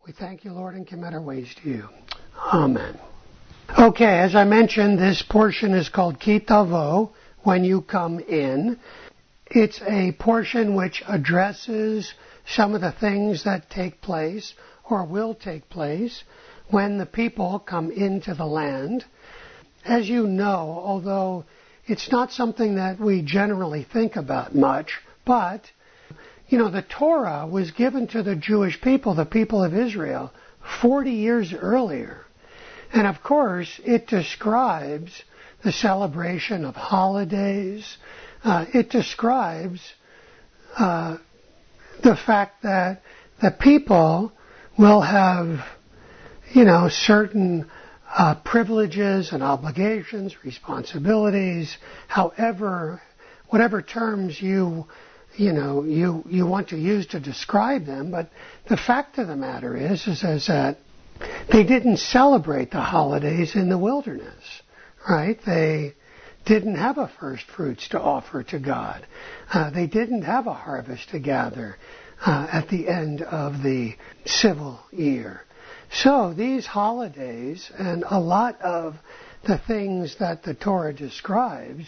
We thank you, Lord, and commit our ways to you. Amen. Okay, as I mentioned, this portion is called Ki Tavo, when you come in. It's a portion which addresses some of the things that take place or will take place when the people come into the land. As you know, although it's not something that we generally think about much, but, the Torah was given to the Jewish people, the people of Israel, 40 years earlier. And of course, it describes the celebration of holidays. It describes the fact that the people will have, certain privileges and obligations, responsibilities, whatever terms you want to use to describe them. But the fact of the matter is that they didn't celebrate the holidays in the wilderness, right? They didn't have a first fruits to offer to God. They didn't have a harvest to gather at the end of the civil year. So these holidays and a lot of the things that the Torah describes,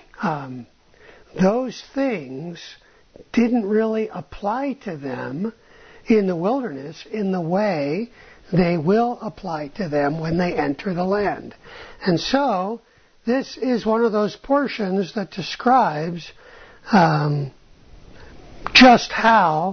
those things didn't really apply to them in the wilderness in the way they will apply to them when they enter the land. And so this is one of those portions that describes just how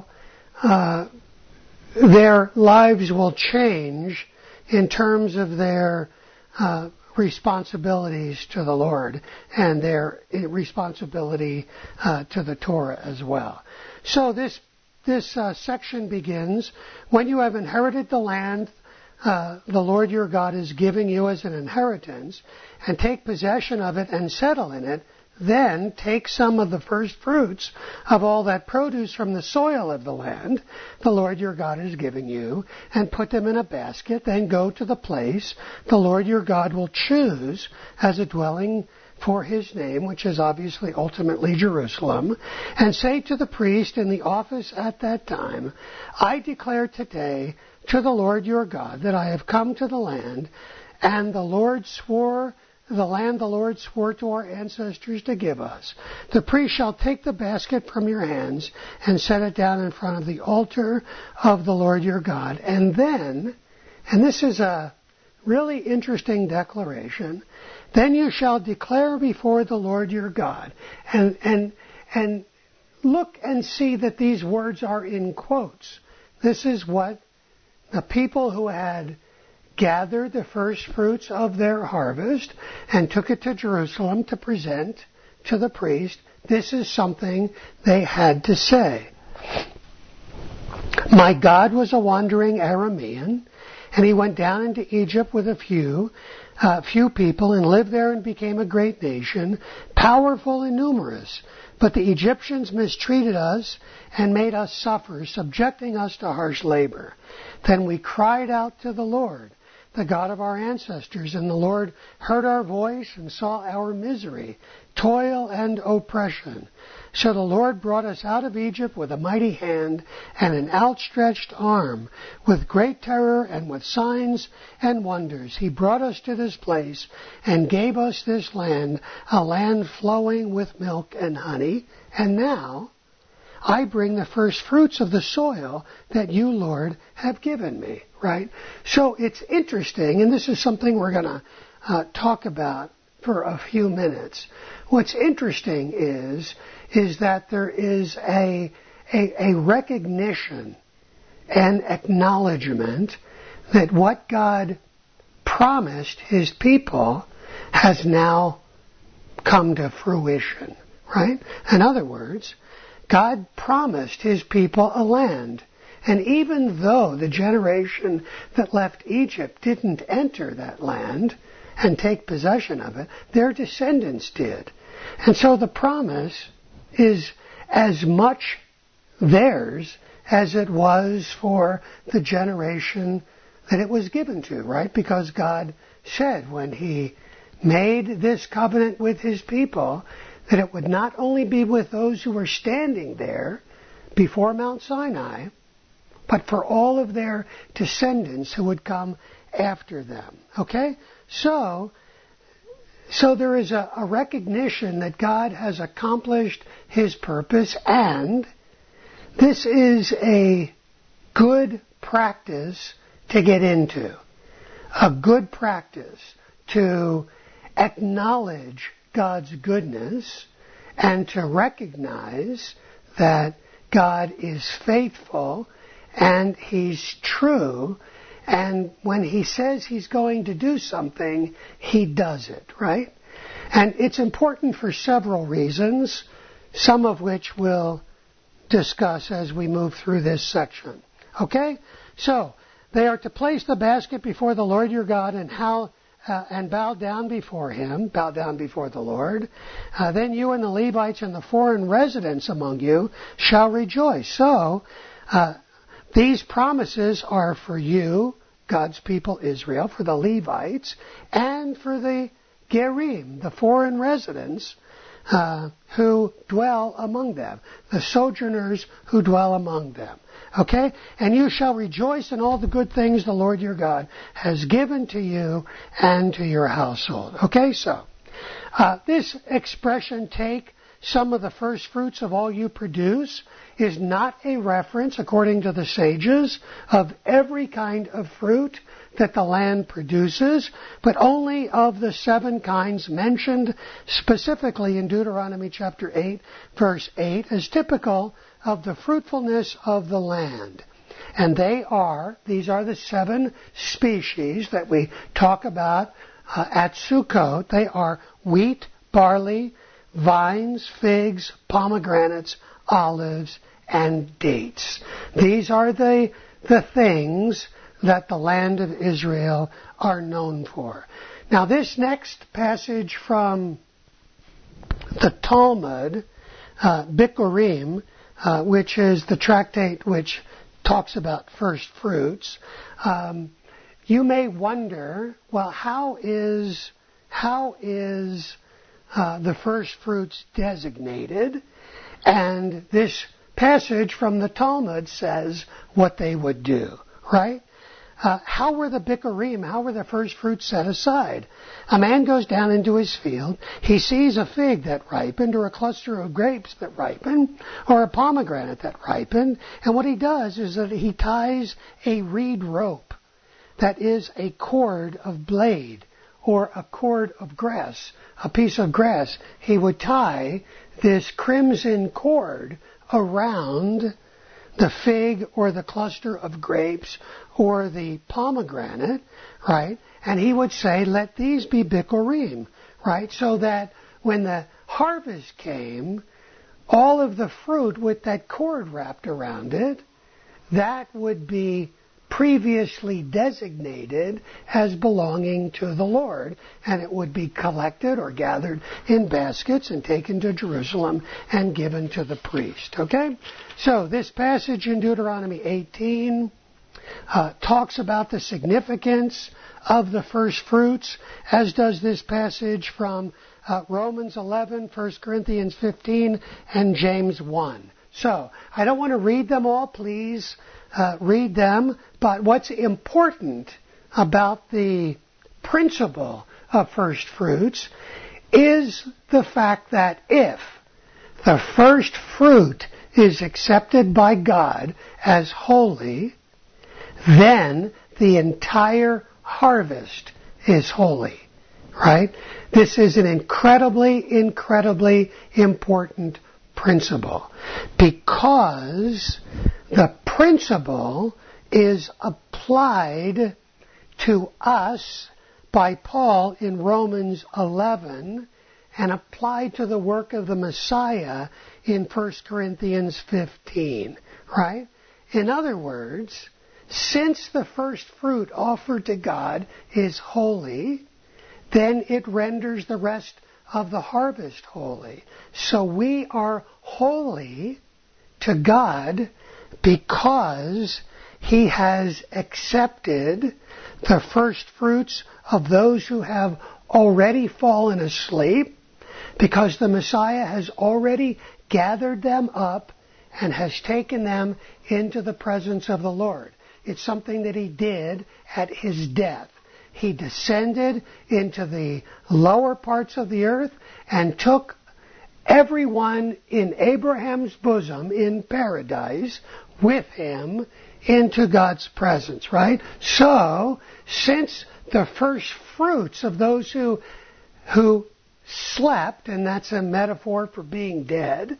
their lives will change in terms of their responsibilities to the Lord and their responsibility to the Torah as well. So this section begins, when you have inherited the land the Lord your God is giving you as an inheritance, and take possession of it and settle in it, then take some of the first fruits of all that produce from the soil of the land the Lord your God is giving you, and put them in a basket. Then go to the place the Lord your God will choose as a dwelling for His name, which is obviously ultimately Jerusalem, and say to the priest in the office at that time, I declare today to the Lord your God that I have come to the land, and the land the Lord swore to our ancestors to give us. The priest shall take the basket from your hands and set it down in front of the altar of the Lord your God. And then, and this is a really interesting declaration, then you shall declare before the Lord your God. And look and see that these words are in quotes. This is what the people who had gathered the first fruits of their harvest and took it to Jerusalem to present to the priest, this is something they had to say. My God was a wandering Aramean, and he went down into Egypt with a few people, and lived there and became a great nation, powerful and numerous. But the Egyptians mistreated us and made us suffer, subjecting us to harsh labor. Then we cried out to the Lord, the God of our ancestors, and the Lord heard our voice and saw our misery, toil and oppression. So the Lord brought us out of Egypt with a mighty hand and an outstretched arm, with great terror and with signs and wonders. He brought us to this place and gave us this land, a land flowing with milk and honey. And now I bring the first fruits of the soil that you, Lord, have given me. Right? So it's interesting, and this is something we're going to talk about for a few minutes. What's interesting is that there is a recognition and acknowledgement that what God promised His people has now come to fruition. Right? In other words, God promised His people a land. And even though the generation that left Egypt didn't enter that land and take possession of it, their descendants did. And so the promise is as much theirs as it was for the generation that it was given to, right? Because God said when He made this covenant with His people that it would not only be with those who were standing there before Mount Sinai, but for all of their descendants who would come after them. Okay? So there is a recognition that God has accomplished His purpose, and this is a good practice to get into. A good practice to acknowledge God's goodness and to recognize that God is faithful and He's true, and when He says He's going to do something, He does it, right? And it's important for several reasons, some of which we'll discuss as we move through this section. Okay? So, they are to place the basket before the Lord your God and bow down before Him, bow down before the Lord. Then you and the Levites and the foreign residents among you shall rejoice. So, these promises are for you, God's people Israel, for the Levites, and for the Gerim, the foreign residents who dwell among them, the sojourners who dwell among them. Okay? And you shall rejoice in all the good things the Lord your God has given to you and to your household. Okay? So, this expression, take some of the first fruits of all you produce, is not a reference, according to the sages, of every kind of fruit that the land produces, but only of the 7 kinds mentioned specifically in Deuteronomy chapter 8, verse 8, as typical of the fruitfulness of the land. And these are the 7 species that we talk about at Sukkot. They are wheat, barley, vines, figs, pomegranates, olives, and dates. These are the things that the land of Israel are known for. Now, this next passage from the Talmud, Bikurim, which is the tractate which talks about first fruits, you may wonder, well, how is the first fruits designated? And this passage from the Talmud says what they would do, right? How were the Bikurim, how were the first fruits set aside? A man goes down into his field, he sees a fig that ripened, or a cluster of grapes that ripened, or a pomegranate that ripened, and what he does is that he ties a reed rope, that is a cord of blade, or a cord of grass, a piece of grass. He would tie this crimson cord around the fig or the cluster of grapes or the pomegranate, right? And he would say, let these be Bikurim, right? So that when the harvest came, all of the fruit with that cord wrapped around it, that would be previously designated as belonging to the Lord, and it would be collected or gathered in baskets and taken to Jerusalem and given to the priest. Okay? So this passage in Deuteronomy 18 talks about the significance of the first fruits, as does this passage from Romans 11, 1 Corinthians 15, and James 1. So, I don't want to read them all. Please read them. But what's important about the principle of first fruits is the fact that if the first fruit is accepted by God as holy, then the entire harvest is holy. Right? This is an incredibly, incredibly important principle, because the principle is applied to us by Paul in Romans 11 and applied to the work of the Messiah in 1 Corinthians 15, right? In other words, since the first fruit offered to God is holy, then it renders the rest of the harvest holy. So we are holy to God because He has accepted the first fruits of those who have already fallen asleep, because the Messiah has already gathered them up and has taken them into the presence of the Lord. It's something that he did at his death. He descended into the lower parts of the earth and took everyone in Abraham's bosom in paradise with him into God's presence, right? So, since the first fruits of those who slept, and that's a metaphor for being dead,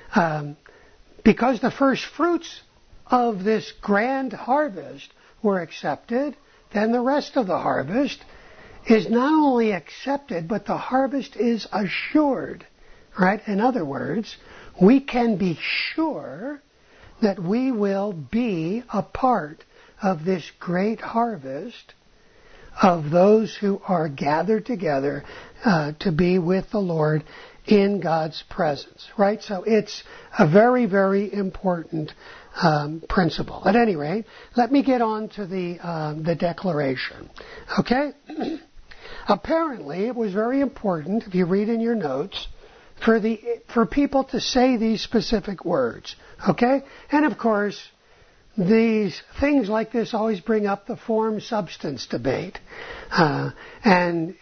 because the first fruits of this grand harvest were accepted, then the rest of the harvest is not only accepted, but the harvest is assured, right? In other words, we can be sure that we will be a part of this great harvest of those who are gathered together to be with the Lord in God's presence, right? So it's a very, very important principle. At any rate, let me get on to the declaration. Okay? Apparently, it was very important, if you read in your notes, for people to say these specific words. Okay? And of course, these things like this always bring up the form-substance debate. And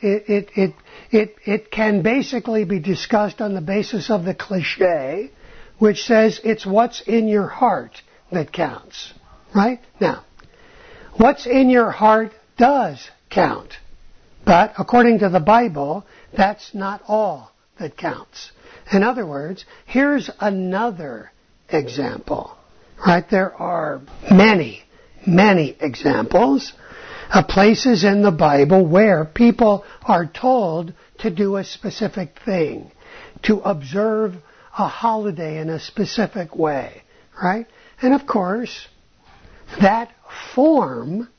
it can basically be discussed on the basis of the cliche, which says it's what's in your heart that counts. Right? Now, what's in your heart does count. But according to the Bible, that's not all that counts. In other words, here's another example. Right? There are many, many examples of places in the Bible where people are told to do a specific thing, to observe a holiday in a specific way. Right? And of course, that form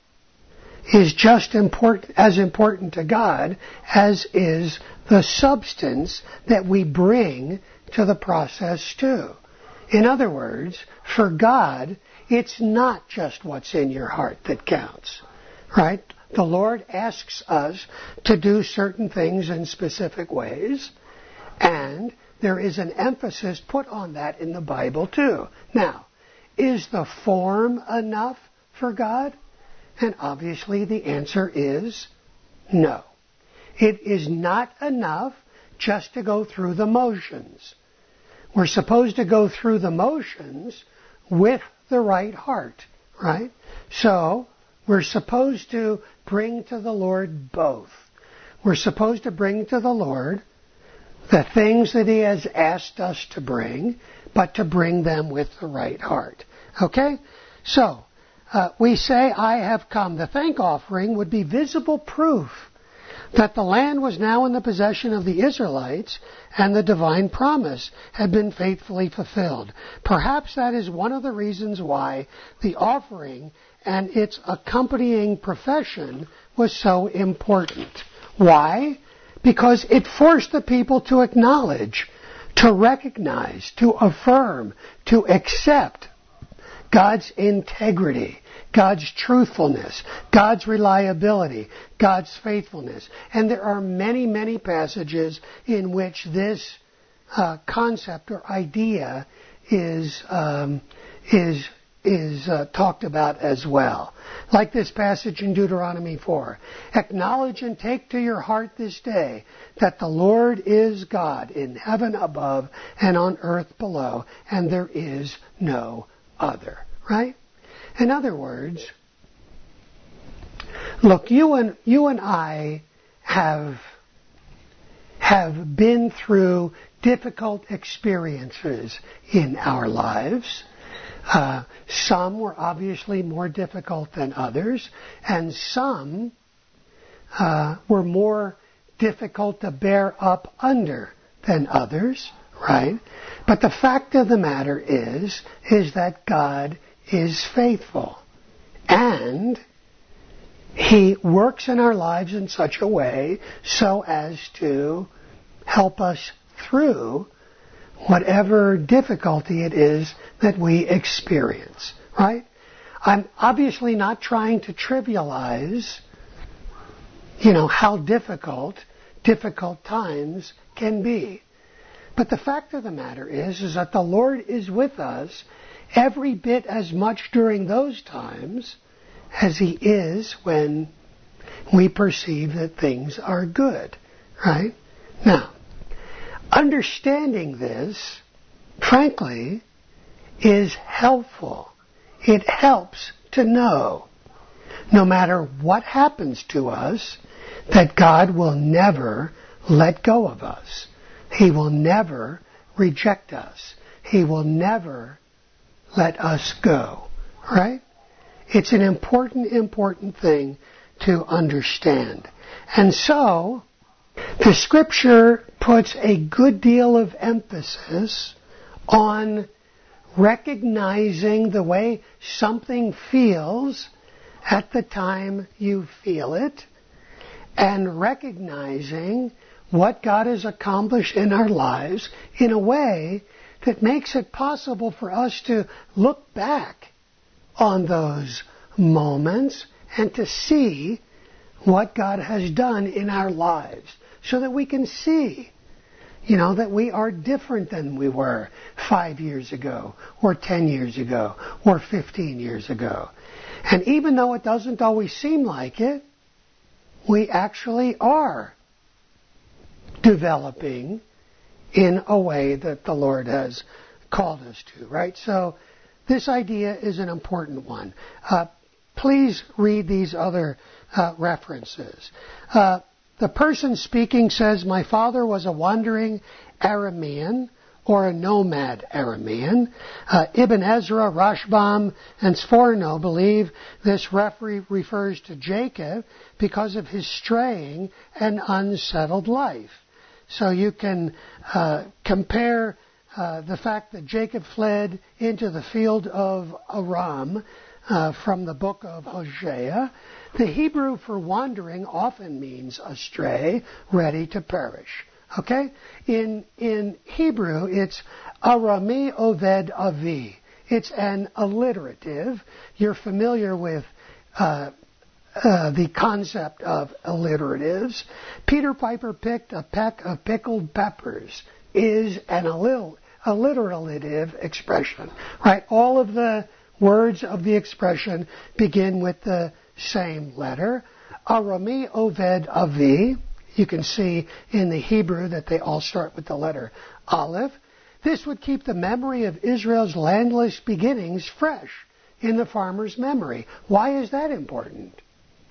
is just as important to God as is the substance that we bring to the process too. In other words, for God, it's not just what's in your heart that counts, right? The Lord asks us to do certain things in specific ways, and there is an emphasis put on that in the Bible too. Now, is the form enough for God? And obviously the answer is no. It is not enough just to go through the motions. We're supposed to go through the motions with the right heart, right? So, we're supposed to bring to the Lord both. We're supposed to bring to the Lord the things that He has asked us to bring, but to bring them with the right heart. Okay? So, we say, I have come. The thank offering would be visible proof that the land was now in the possession of the Israelites and the divine promise had been faithfully fulfilled. Perhaps that is one of the reasons why the offering and its accompanying profession was so important. Why? Because it forced the people to acknowledge, to recognize, to affirm, to accept God's integrity, God's truthfulness, God's reliability, God's faithfulness. And there are many, many passages in which this concept or idea is talked about as well. Like this passage in Deuteronomy 4. Acknowledge and take to your heart this day that the Lord is God in heaven above and on earth below, and there is no other. Right? In other words, look, you and I have been through difficult experiences in our lives. Some were obviously more difficult than others, and some were more difficult to bear up under than others, right? But the fact of the matter is that God is faithful. And He works in our lives in such a way so as to help us through whatever difficulty it is that we experience. Right? I'm obviously not trying to trivialize, how difficult times can be. But the fact of the matter is that the Lord is with us every bit as much during those times as He is when we perceive that things are good, right? Now, understanding this, frankly, is helpful. It helps to know, no matter what happens to us, that God will never let go of us. He will never reject us. He will never let us go, right? It's an important thing to understand. And so, the Scripture puts a good deal of emphasis on recognizing the way something feels at the time you feel it, and recognizing what God has accomplished in our lives in a way that makes it possible for us to look back on those moments and to see what God has done in our lives, so that we can see, that we are different than we were 5 years ago, or 10 years ago, or 15 years ago. And even though it doesn't always seem like it, we actually are developing in a way that the Lord has called us to, right? So this idea is an important one. Please read these other references. The person speaking says, "My father was a wandering Aramean," or a nomad Aramean. Ibn Ezra, Rashbam, and Sforno believe this refers to Jacob because of his straying and unsettled life. So you can compare the fact that Jacob fled into the field of Aram from the book of Hosea. The Hebrew for wandering often means astray, ready to perish. Okay? In Hebrew, it's Arami Oved Avi. It's an alliterative. You're familiar with the concept of alliteratives. Peter Piper picked a peck of pickled peppers is an alliterative expression, right? All of the words of the expression begin with the same letter. Arami Oved Avi. You can see in the Hebrew that they all start with the letter Aleph. This would keep the memory of Israel's landless beginnings fresh in the farmer's memory. Why is that important?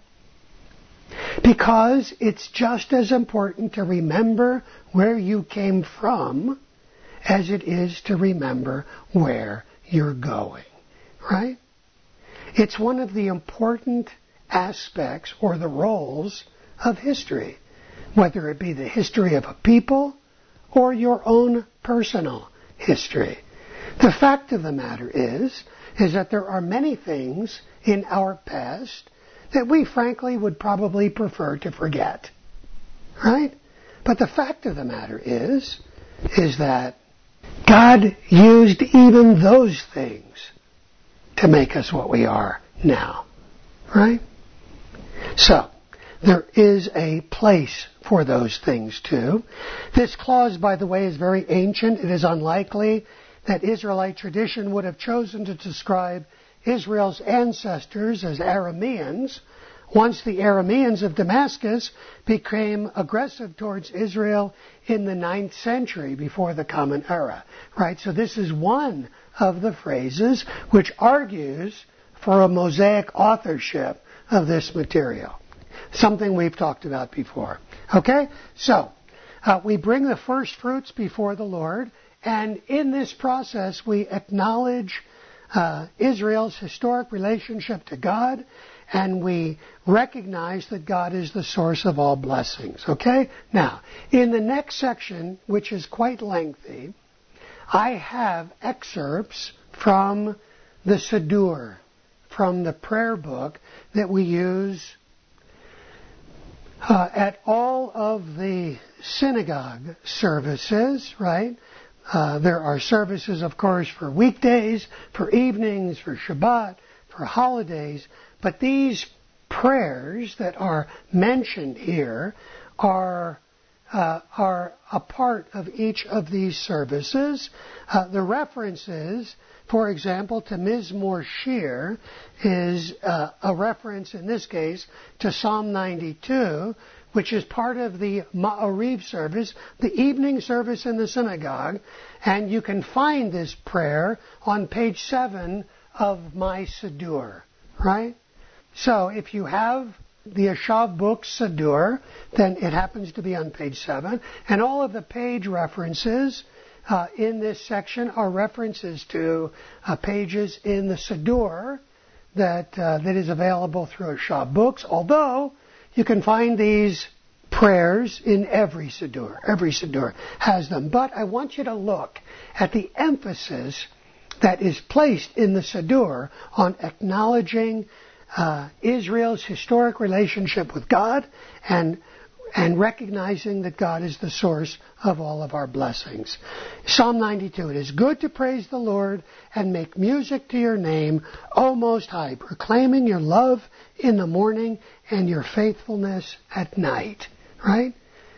Because it's just as important to remember where you came from as it is to remember where you're going, right? It's one of the important aspects or the roles of history, whether it be the history of a people or your own personal history. The fact of the matter is that there are many things in our past that we frankly would probably prefer to forget, right? But the fact of the matter is that God used even those things to make us what we are now, right? So, there is a place for those things too. This clause, by the way, is very ancient. It is unlikely that Israelite tradition would have chosen to describe Israel's ancestors as Arameans once the Arameans of Damascus became aggressive towards Israel in the 9th century before the Common Era. Right? So this is one of the phrases which argues for a Mosaic authorship of this material. Something we've talked about before. Okay? So, we bring the first fruits before the Lord, and in this process we acknowledge Israel's historic relationship to God, and we recognize that God is the source of all blessings. Okay? Now, in the next section, which is quite lengthy, I have excerpts from the Siddur, from the prayer book that we use at all of the synagogue services, right? There are services, of course, for weekdays, for evenings, for Shabbat, for holidays, but these prayers that are mentioned here are are a part of each of these services. The references, for example, to Mizmor Shir is a reference in this case to Psalm 92, which is part of the Ma'ariv service, the evening service in the synagogue, and you can find this prayer on page 7 of my Siddur, right? So if you have the Ashav book Siddur, then it happens to be on page 7, and all of the page references in this section are references to pages in the Siddur that is available through Ashav books, although you can find these prayers in every Siddur. Every Siddur has them. But I want you to look at the emphasis that is placed in the Siddur on acknowledging Israel's historic relationship with God and recognizing that God is the source of all of our blessings. Psalm 92, it is good to praise the Lord and make music to your name, O Most High, proclaiming your love in the morning and your faithfulness at night. Right?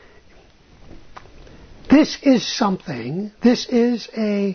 This is something, this is a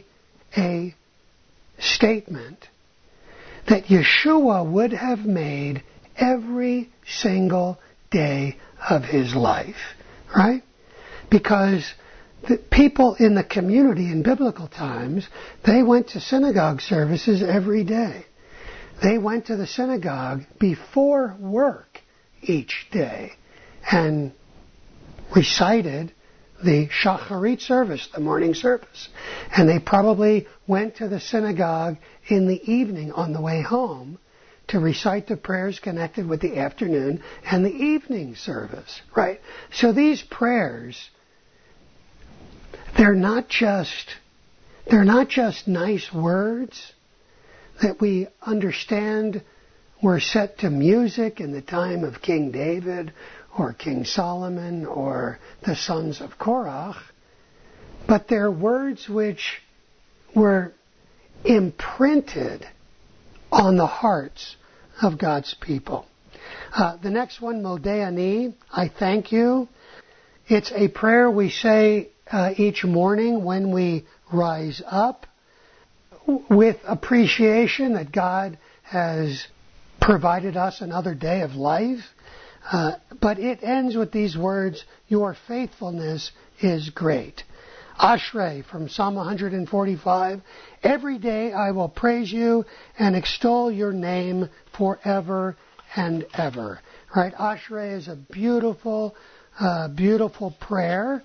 statement that Yeshua would have made every single day of his life, right? Because the people in the community in biblical times, they went to synagogue services every day. They went to the synagogue before work each day and recited the Shacharit service, the morning service. And they probably went to the synagogue in the evening on the way home to recite the prayers connected with the afternoon and the evening service, right? So these prayers, they're not just nice words that we understand were set to music in the time of King David or King Solomon or the sons of Korach, but they're words which were imprinted on the hearts of God's people. The next one, Modeh Ani, I thank you. It's a prayer we say each morning when we rise up with appreciation that God has provided us another day of life. But it ends with these words, your faithfulness is great. Ashrei from Psalm 145, every day I will praise you and extol your name forever and ever. Right? Ashrei is a beautiful, beautiful prayer.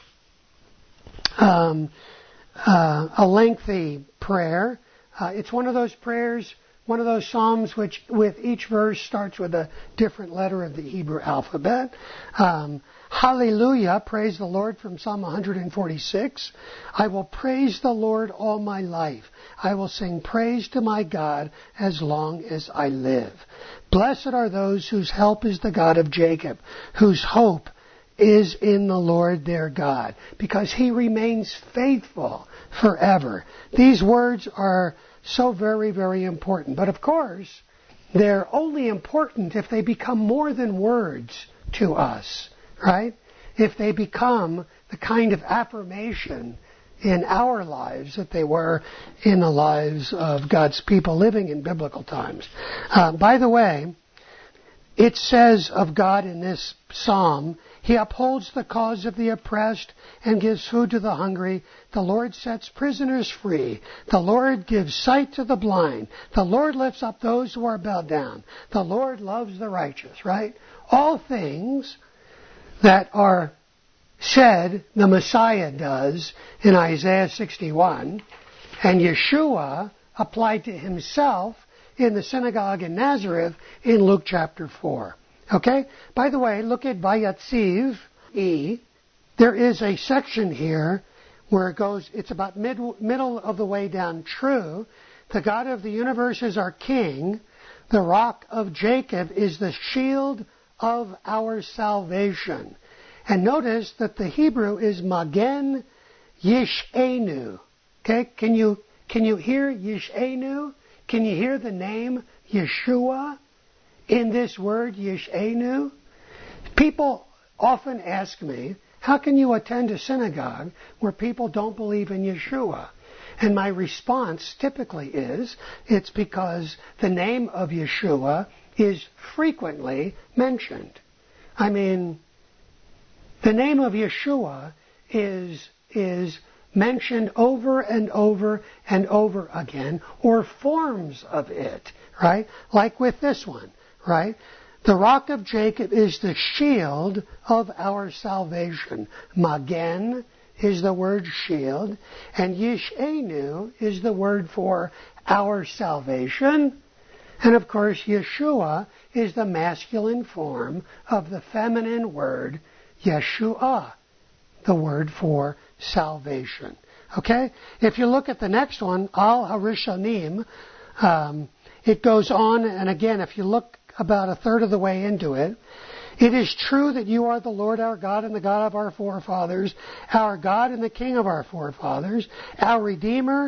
A lengthy prayer. It's one of those prayers, one of those psalms which with each verse starts with a different letter of the Hebrew alphabet. Hallelujah, praise the Lord from Psalm 146. I will praise the Lord all my life. I will sing praise to my God as long as I live. Blessed are those whose help is the God of Jacob, whose hope is in the Lord their God, because He remains faithful forever. These words are so very, very important. But of course, they're only important if they become more than words to us, right? If they become the kind of affirmation in our lives that they were in the lives of God's people living in biblical times. By the way, it says of God in this psalm, He upholds the cause of the oppressed and gives food to the hungry. The Lord sets prisoners free. The Lord gives sight to the blind. The Lord lifts up those who are bowed down. The Lord loves the righteous, right? All things that are said the Messiah does in Isaiah 61, and Yeshua applied to Himself in the synagogue in Nazareth in Luke chapter 4. Okay? By the way, look at Vayatziv E. There is a section here where it goes, it's about middle of the way down. True, the God of the universe is our King. The rock of Jacob is the shield of our salvation. And notice that the Hebrew is Magen Yish'enu. Okay? Can you hear Yish'enu? Can you hear the name Yeshua in this word Yish'enu? People often ask me, how can you attend a synagogue where people don't believe in Yeshua? And my response typically is, it's because the name of Yeshua is frequently mentioned. I mean, the name of Yeshua is mentioned over and over and over again, or forms of it, right? Like with this one, right? The rock of Jacob is the shield of our salvation. Magen is the word shield, and Yish'enu is the word for our salvation. And of course, Yeshua is the masculine form of the feminine word Yeshua, the word for salvation. Okay? If you look at the next one, Al Harishonim, it goes on, and again, if you look about a third of the way into it, it is true that you are the Lord our God and the God of our forefathers, our God and the King of our forefathers, our Redeemer,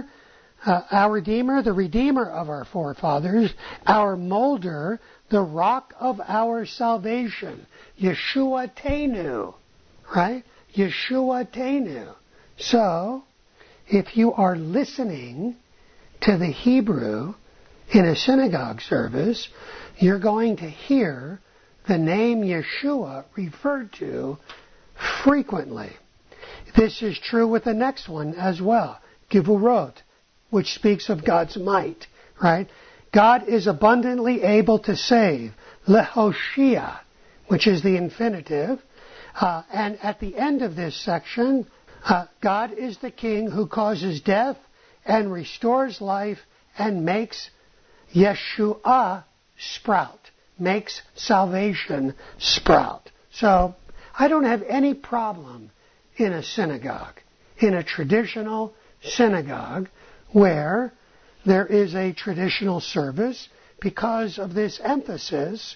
the Redeemer of our forefathers, our Molder, the rock of our salvation, Yeshua Tenu, right? Yeshua Tenu. So, if you are listening to the Hebrew in a synagogue service, you're going to hear the name Yeshua referred to frequently. This is true with the next one as well, Givurot, which speaks of God's might, right? God is abundantly able to save, Lehoshia, which is the infinitive. And at the end of this section, God is the King who causes death and restores life and makes Yeshua sprout, makes salvation sprout. So I don't have any problem in a synagogue, in a traditional synagogue where there is a traditional service because of this emphasis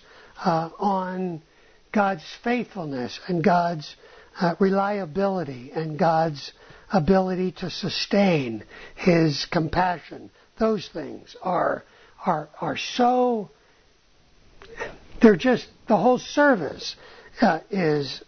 on God's faithfulness and God's reliability and God's ability to sustain His compassion. Those things are so, they're just, the whole service is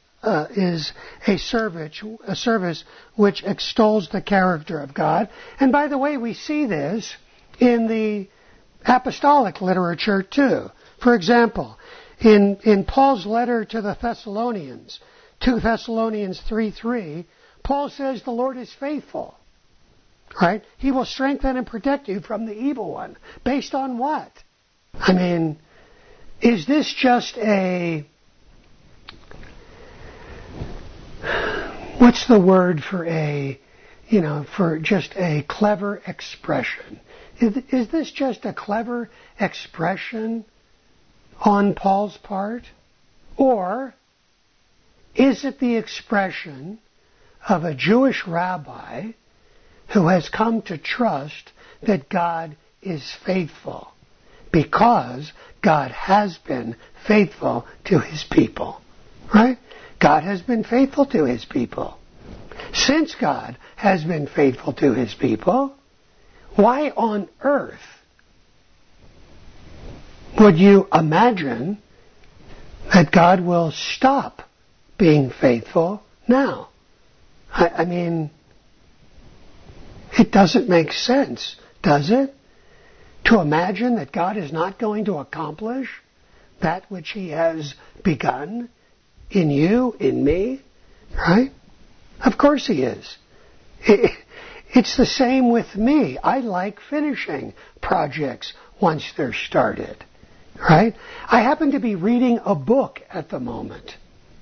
a service which extols the character of God. And by the way, we see this in the apostolic literature too. For example, in Paul's letter to the Thessalonians, 2 Thessalonians 3:3, Paul says the Lord is faithful. Right? He will strengthen and protect you from the evil one. Based on what? I mean, is this just a... What's the word for for just a clever expression? Is this just a clever expression on Paul's part? Or is it the expression of a Jewish rabbi who has come to trust that God is faithful because God has been faithful to His people? Right? God has been faithful to His people. Since God has been faithful to His people, why on earth would you imagine that God will stop being faithful now? I mean, it doesn't make sense, does it? To imagine that God is not going to accomplish that which He has begun in you, in me, right? Of course He is. It's the same with me. I like finishing projects once they're started, right? I happen to be reading a book at the moment.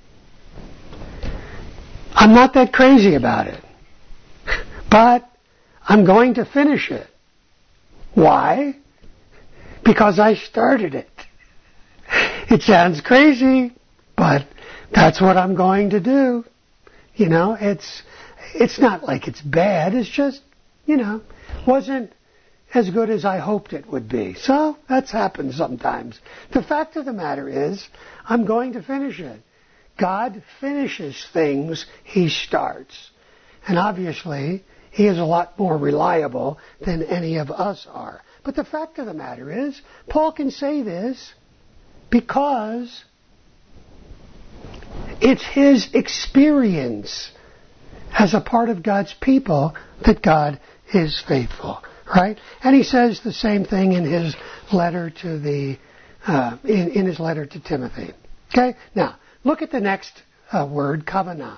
I'm not that crazy about it, but I'm going to finish it. Why? Because I started it. It sounds crazy, but that's what I'm going to do. You know, it's not like it's bad. It's just, wasn't as good as I hoped it would be. So that's happened sometimes. The fact of the matter is, I'm going to finish it. God finishes things He starts. And obviously, He is a lot more reliable than any of us are. But the fact of the matter is, Paul can say this because It's his experience as a part of God's people that God is faithful, right? And he says the same thing in his letter to in his letter to Timothy. Okay? Now, look at the next word, kavanah.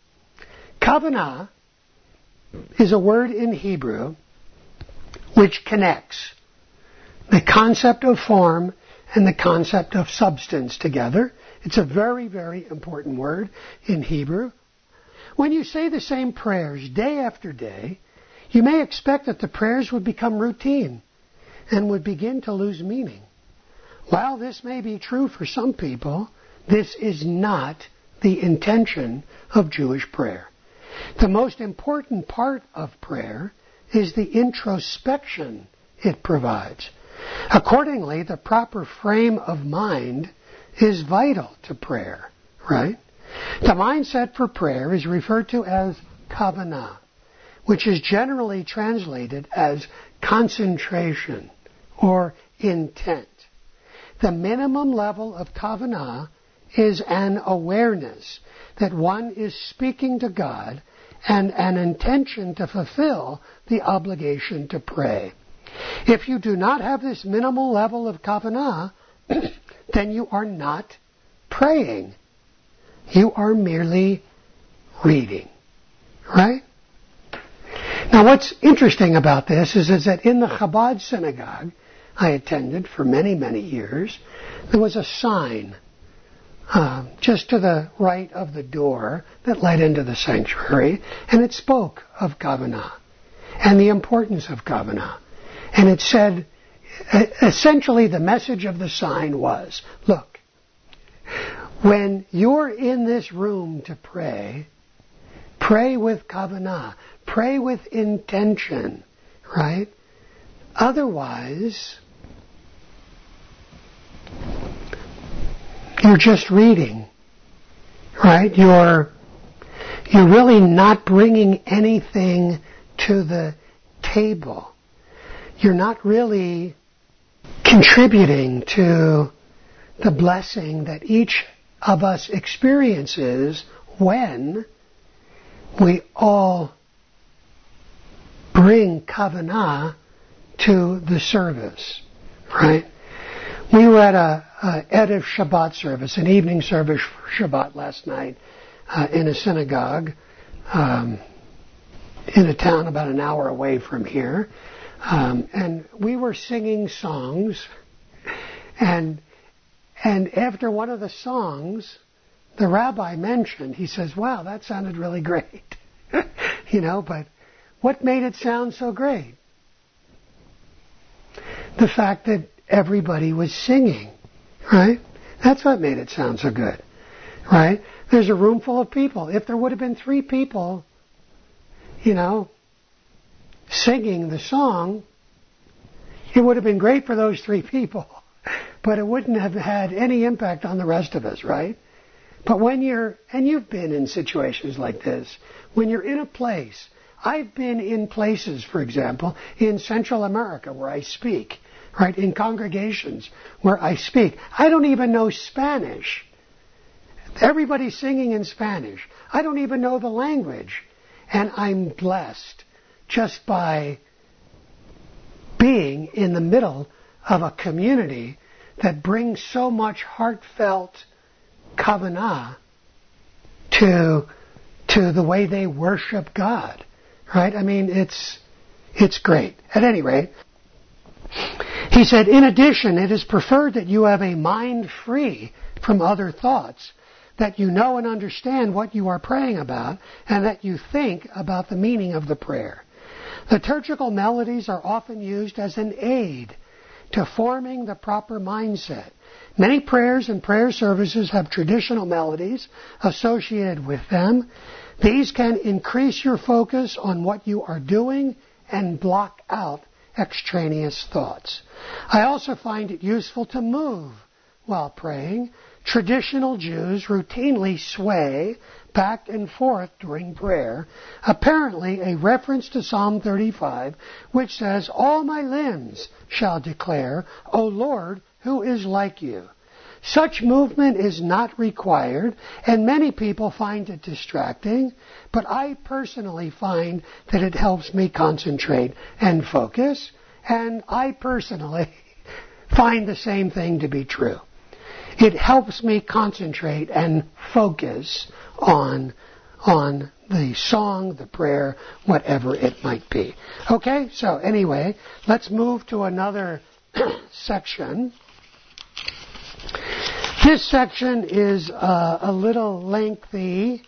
Kavanah is a word in Hebrew which connects the concept of form and the concept of substance together. It's a very, very important word in Hebrew. When you say the same prayers day after day, you may expect that the prayers would become routine and would begin to lose meaning. While this may be true for some people, this is not the intention of Jewish prayer. The most important part of prayer is the introspection it provides. Accordingly, the proper frame of mind is vital to prayer, right? The mindset for prayer is referred to as kavanah, which is generally translated as concentration or intent. The minimum level of kavanah is an awareness that one is speaking to God and an intention to fulfill the obligation to pray. If you do not have this minimal level of kavanah, then you are not praying. You are merely reading. Right? Now what's interesting about this is that in the Chabad synagogue I attended for many, many years, there was a sign just to the right of the door that led into the sanctuary, and it spoke of kavanah and the importance of kavanah. And it said, essentially the message of the sign was, look, when you're in this room to pray, pray with kavanah, pray with intention, right? Otherwise, you're just reading, right? You're really not bringing anything to the table. You're not really contributing to the blessing that each of us experiences when we all bring kavanah to the service, right? We were at a Erev Shabbat service, an evening service for Shabbat last night in a synagogue in a town about an hour away from here. And we were singing songs, and after one of the songs, the rabbi mentioned, he says, wow, that sounded really great. But what made it sound so great? The fact that everybody was singing, right? That's what made it sound so good, right? There's a room full of people. If there would have been 3 people, singing the song, it would have been great for those 3 people, but it wouldn't have had any impact on the rest of us, right? But when and you've been in situations like this, when you're in a place, I've been in places, for example, in Central America where I speak, right, in congregations where I speak. I don't even know Spanish. Everybody's singing in Spanish. I don't even know the language. And I'm blessed just by being in the middle of a community that brings so much heartfelt kavanah to the way they worship God. Right? I mean, it's great. At any rate, he said, in addition, it is preferred that you have a mind free from other thoughts, that you know and understand what you are praying about, and that you think about the meaning of the prayer. Liturgical melodies are often used as an aid to forming the proper mindset. Many prayers and prayer services have traditional melodies associated with them. These can increase your focus on what you are doing and block out extraneous thoughts. I also find it useful to move while praying. Traditional Jews routinely sway back and forth during prayer, apparently a reference to Psalm 35, which says, all my limbs shall declare, O Lord, who is like you? Such movement is not required, and many people find it distracting, but I personally find that it helps me concentrate and focus, and I personally find the same thing to be true. It helps me concentrate and focus on the song, the prayer, whatever it might be. Okay, so anyway, let's move to another section. This section is a little lengthy,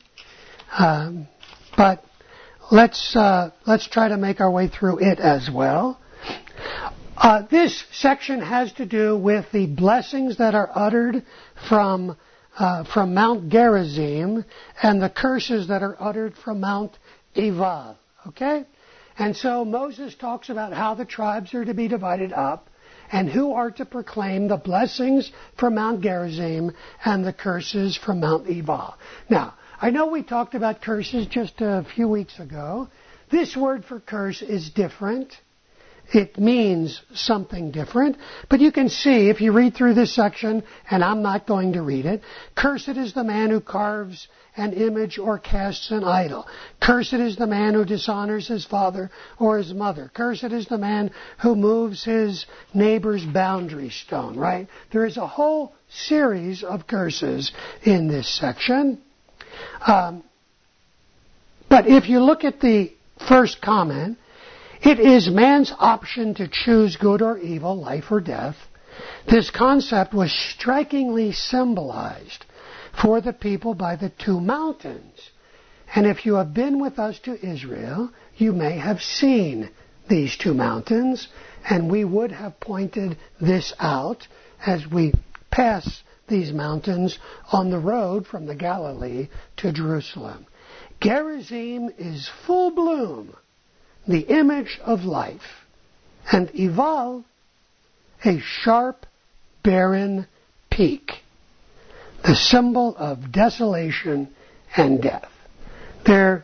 but let's try to make our way through it as well. This section has to do with the blessings that are uttered from Mount Gerizim and the curses that are uttered from Mount Ebal. Okay? And so Moses talks about how the tribes are to be divided up and who are to proclaim the blessings from Mount Gerizim and the curses from Mount Ebal. Now, I know we talked about curses just a few weeks ago. This word for curse is different. It means something different. But you can see, if you read through this section, and I'm not going to read it, cursed is the man who carves an image or casts an idol. Cursed is the man who dishonors his father or his mother. Cursed is the man who moves his neighbor's boundary stone, right? There is a whole series of curses in this section. But if you look at the first comment, it is man's option to choose good or evil, life or death. This concept was strikingly symbolized for the people by the two mountains. And if you have been with us to Israel, you may have seen these two mountains, and we would have pointed this out as we pass these mountains on the road from the Galilee to Jerusalem. Gerizim is full bloom, the image of life, and Ebal, a sharp, barren peak, the symbol of desolation and death. They're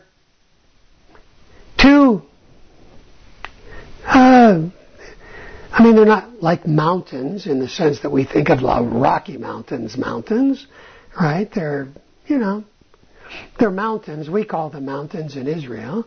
two, they're not like mountains in the sense that we think of Rocky Mountains, right? They're mountains. We call them mountains in Israel.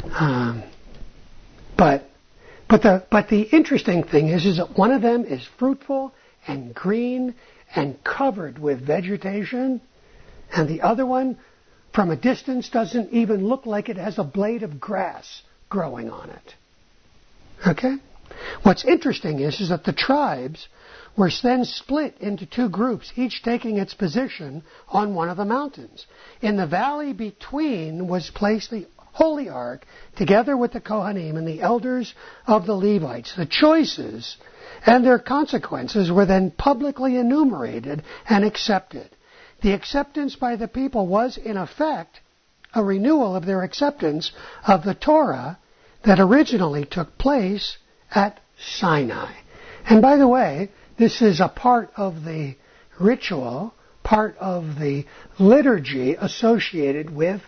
But the interesting thing is that one of them is fruitful and green and covered with vegetation, and the other one, from a distance, doesn't even look like it has a blade of grass growing on it. Okay? What's interesting is that the tribes were then split into two groups, each taking its position on one of the mountains. In the valley between was placed the Holy Ark, together with the Kohanim and the elders of the Levites. The choices and their consequences were then publicly enumerated and accepted. The acceptance by the people was, in effect, a renewal of their acceptance of the Torah that originally took place at Sinai. And by the way, this is a part of the ritual, part of the liturgy associated with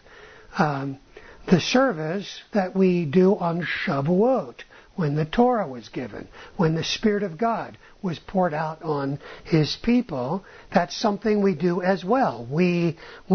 the service that we do on Shavuot, when the Torah was given, when the Spirit of God was poured out on His people. That's something we do as well. We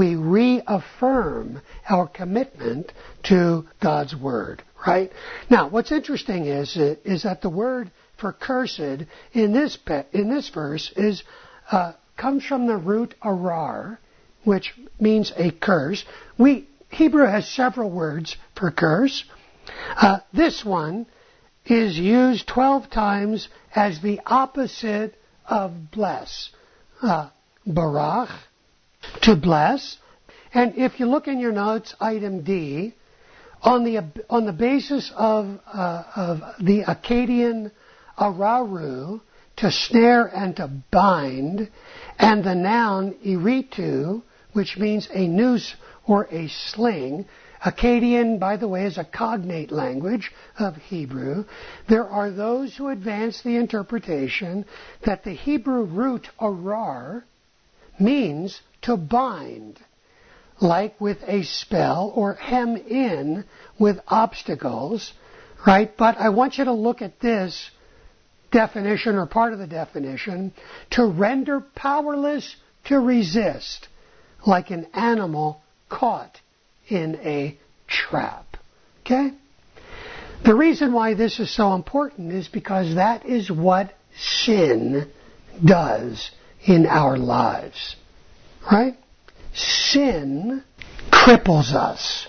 reaffirm our commitment to God's Word, right? Now, what's interesting is that the word for cursed in this verse comes from the root arar, which means a curse. Hebrew has several words for curse. This one is used 12 times as the opposite of bless. Barach, to bless. And if you look in your notes, item D, on the basis of the Akkadian araru, to snare and to bind, and the noun iritu, which means a noose or a sling. Akkadian, by the way, is a cognate language of Hebrew. There are those who advance the interpretation that the Hebrew root arar means to bind, like with a spell, or hem in with obstacles, right? But I want you to look at this definition, or part of the definition, to render powerless to resist, like an animal caught in a trap. Okay? The reason why this is so important is because that is what sin does in our lives. Right? Sin cripples us.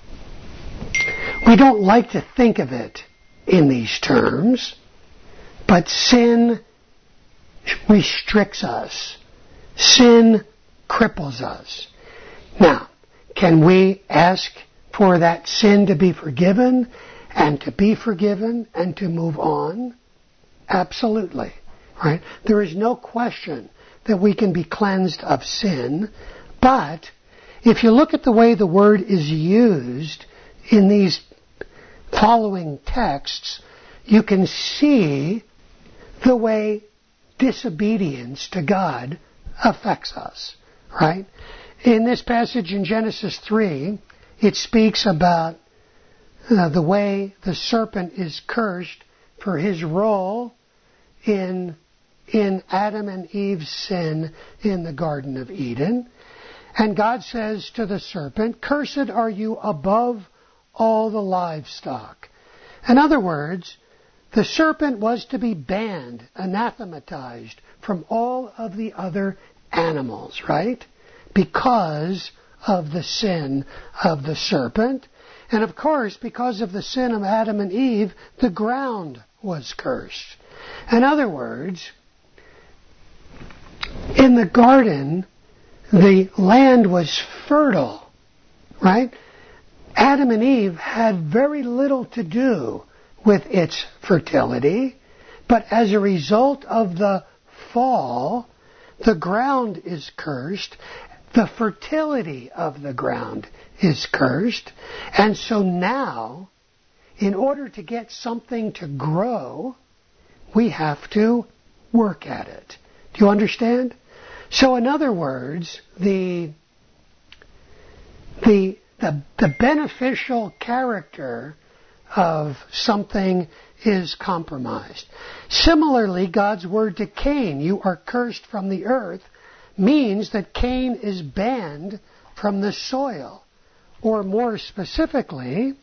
We don't like to think of it in these terms, but sin restricts us. Sin cripples us. Now, can we ask for that sin to be forgiven and to move on? Absolutely. Right? There is no question that we can be cleansed of sin, but if you look at the way the word is used in these following texts, you can see the way disobedience to God affects us, right? In this passage in Genesis 3, it speaks about the way the serpent is cursed for his role in Adam and Eve's sin in the Garden of Eden. And God says to the serpent, "Cursed are you above all the livestock." In other words, the serpent was to be banned, anathematized from all of the other animals, right? Because of the sin of the serpent. And of course, because of the sin of Adam and Eve, the ground was cursed. In other words, in the garden, the land was fertile, right? Adam and Eve had very little to do with its fertility, but as a result of the fall, the ground is cursed, the fertility of the ground is cursed, and so now, in order to get something to grow, we have to work at it. Do you understand? So in other words, the beneficial character of something is compromised. Similarly, God's word to Cain, "You are cursed from the earth," means that Cain is banned from the soil. Or more specifically,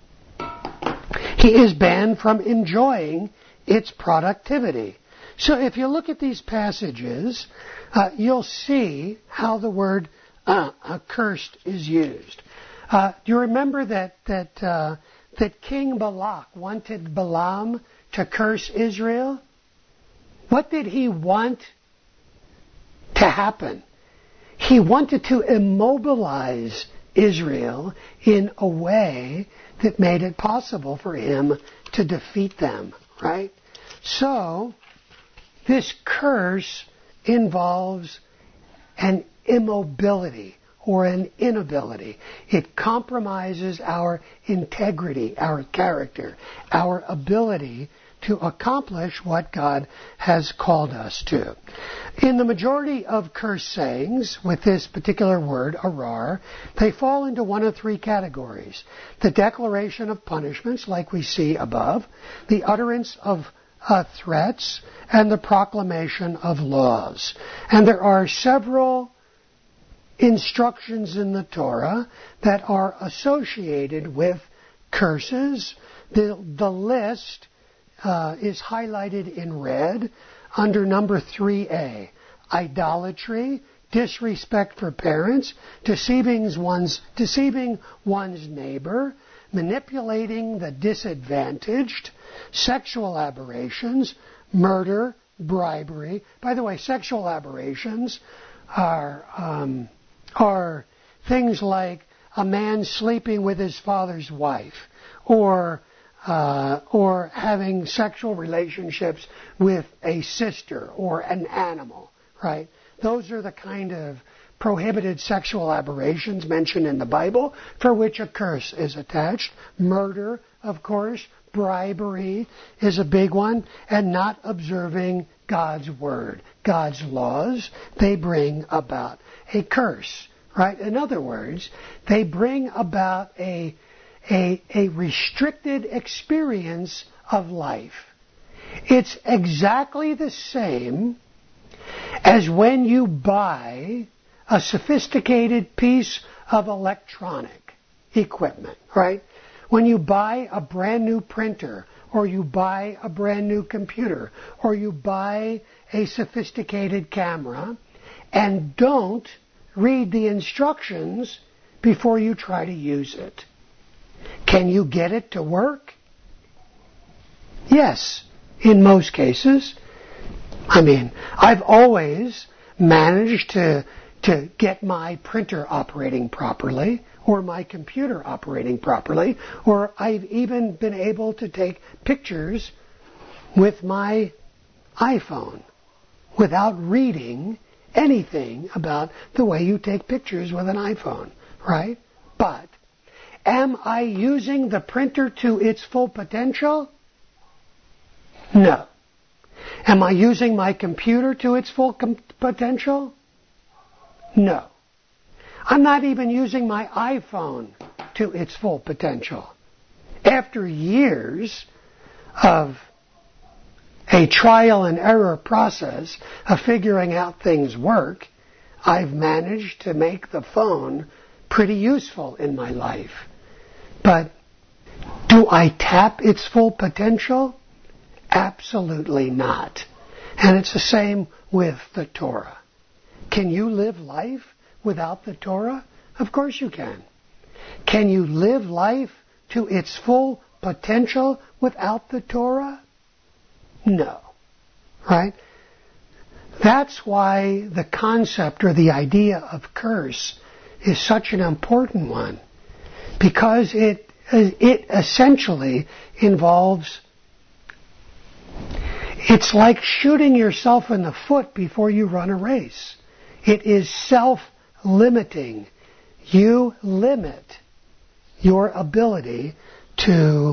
he is banned from enjoying its productivity. So if you look at these passages, you'll see how the word cursed is used. Do you remember that King Balak wanted Balaam to curse Israel? What did he want to happen? He wanted to immobilize Israel in a way that made it possible for him to defeat them, right? So, this curse involves an immobility or an inability. It compromises our integrity, our character, our ability to accomplish what God has called us to. In the majority of curse sayings, with this particular word, arar, they fall into one of three categories. The declaration of punishments, like we see above, the utterance of threats, and the proclamation of laws. And there are several instructions in the Torah that are associated with curses. The list is highlighted in red under number 3A. Idolatry, disrespect for parents, deceiving one's neighbor, manipulating the disadvantaged, sexual aberrations, murder, bribery. By the way, sexual aberrations are things like a man sleeping with his father's wife, or having sexual relationships with a sister or an animal, right? Those are the kind of prohibited sexual aberrations mentioned in the Bible for which a curse is attached. Murder, of course, bribery is a big one, and not observing God's word, God's laws, they bring about a curse, right? In other words, they bring about a restricted experience of life. It's exactly the same as when you buy a sophisticated piece of electronic equipment, right? When you buy a brand new printer, or you buy a brand new computer, or you buy a sophisticated camera, and don't read the instructions before you try to use it. Can you get it to work? Yes, in most cases. I mean, I've always managed to get my printer operating properly, or my computer operating properly, or I've even been able to take pictures with my iPhone without reading anything about the way you take pictures with an iPhone, right? But am I using the printer to its full potential? No. Am I using my computer to its full potential? No. I'm not even using my iPhone to its full potential. After years of a trial and error process of figuring out things work, I've managed to make the phone pretty useful in my life. But do I tap its full potential? Absolutely not. And it's the same with the Torah. Can you live life without the Torah? Of course you can. Can you live life to its full potential without the Torah? No. Right? That's why the concept or the idea of curse is such an important one. Because it essentially involves, it's like shooting yourself in the foot before you run a race. It is self-limiting. You limit your ability to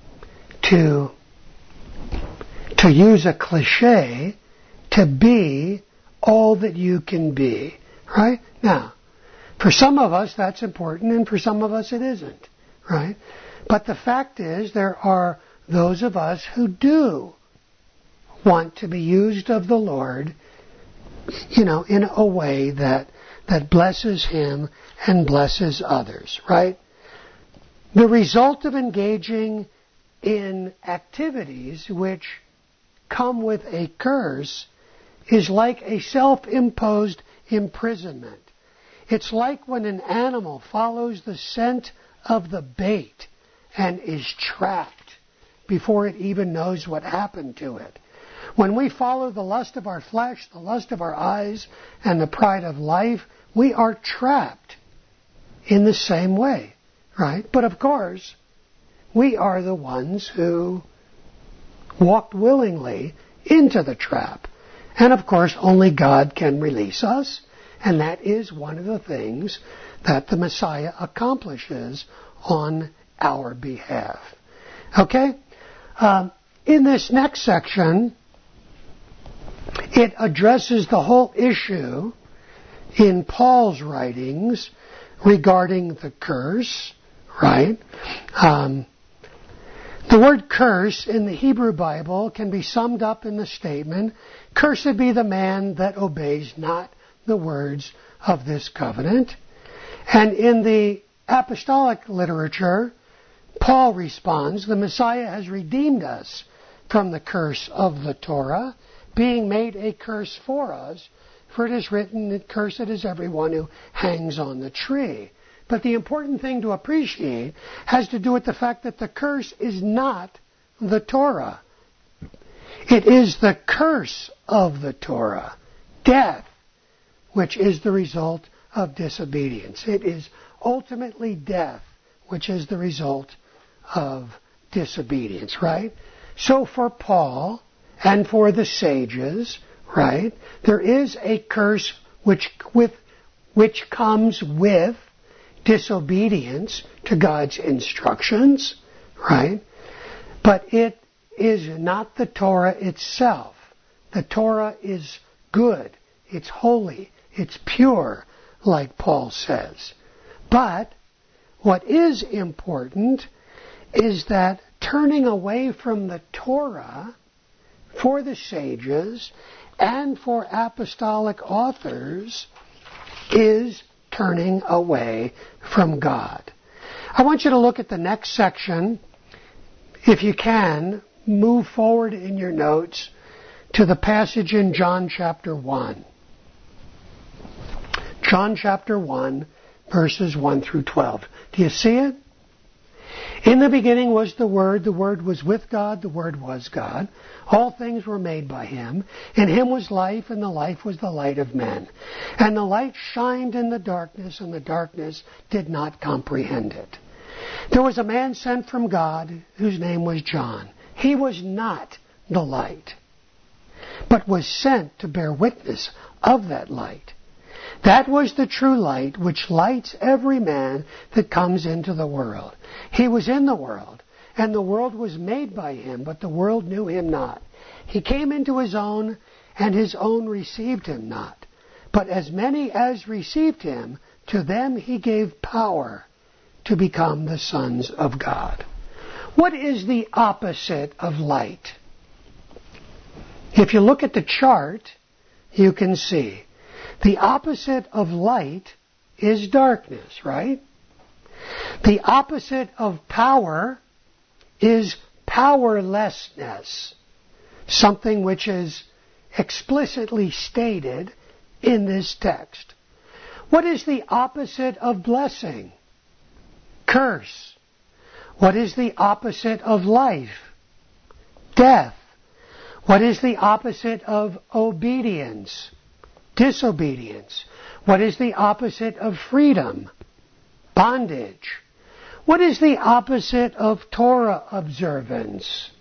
use a cliche, to be all that you can be. Right? Now, for some of us that's important, and for some of us it isn't. Right? But the fact is, there are those of us who do want to be used of the Lord, in a way that blesses Him and blesses others, right? The result of engaging in activities which come with a curse is like a self-imposed imprisonment. It's like when an animal follows the scent of the bait and is trapped before it even knows what happened to it. When we follow the lust of our flesh, the lust of our eyes, and the pride of life, we are trapped in the same way, right? But of course, we are the ones who walked willingly into the trap. And of course, only God can release us, and that is one of the things that the Messiah accomplishes on our behalf. Okay? In this next section, it addresses the whole issue in Paul's writings regarding the curse, right? The word curse in the Hebrew Bible can be summed up in the statement, "Cursed be the man that obeys not the words of this covenant." And in the apostolic literature, Paul responds, "The Messiah has redeemed us from the curse of the Torah, being made a curse for us, for it is written that cursed is everyone who hangs on the tree." But the important thing to appreciate has to do with the fact that the curse is not the Torah. It is the curse of the Torah, death, which is the result of disobedience. It is ultimately death, which is the result of disobedience, right? So for Paul and for the sages, right, there is a curse which comes with disobedience to God's instructions, right? But it is not the Torah itself. The Torah is good, it's holy, it's pure, like Paul says. But what is important is that turning away from the Torah for the sages and for apostolic authors is turning away from God. I want you to look at the next section. If you can, move forward in your notes to the passage in John chapter 1. John chapter 1, verses 1 through 12. Do you see it? In the beginning was the Word was with God, the Word was God. All things were made by Him. In Him was life, and the life was the light of men. And the light shined in the darkness, and the darkness did not comprehend it. There was a man sent from God, whose name was John. He was not the light, but was sent to bear witness of that light. That was the true light, which lights every man that comes into the world. He was in the world, and the world was made by Him, but the world knew Him not. He came into His own, and His own received Him not. But as many as received Him, to them He gave power to become the sons of God. What is the opposite of light? If you look at the chart, you can see the opposite of light is darkness, right? The opposite of power is powerlessness, something which is explicitly stated in this text. What is the opposite of blessing? Curse. What is the opposite of life? Death. What is the opposite of obedience? Disobedience. What is the opposite of freedom? Bondage. What is the opposite of Torah observance?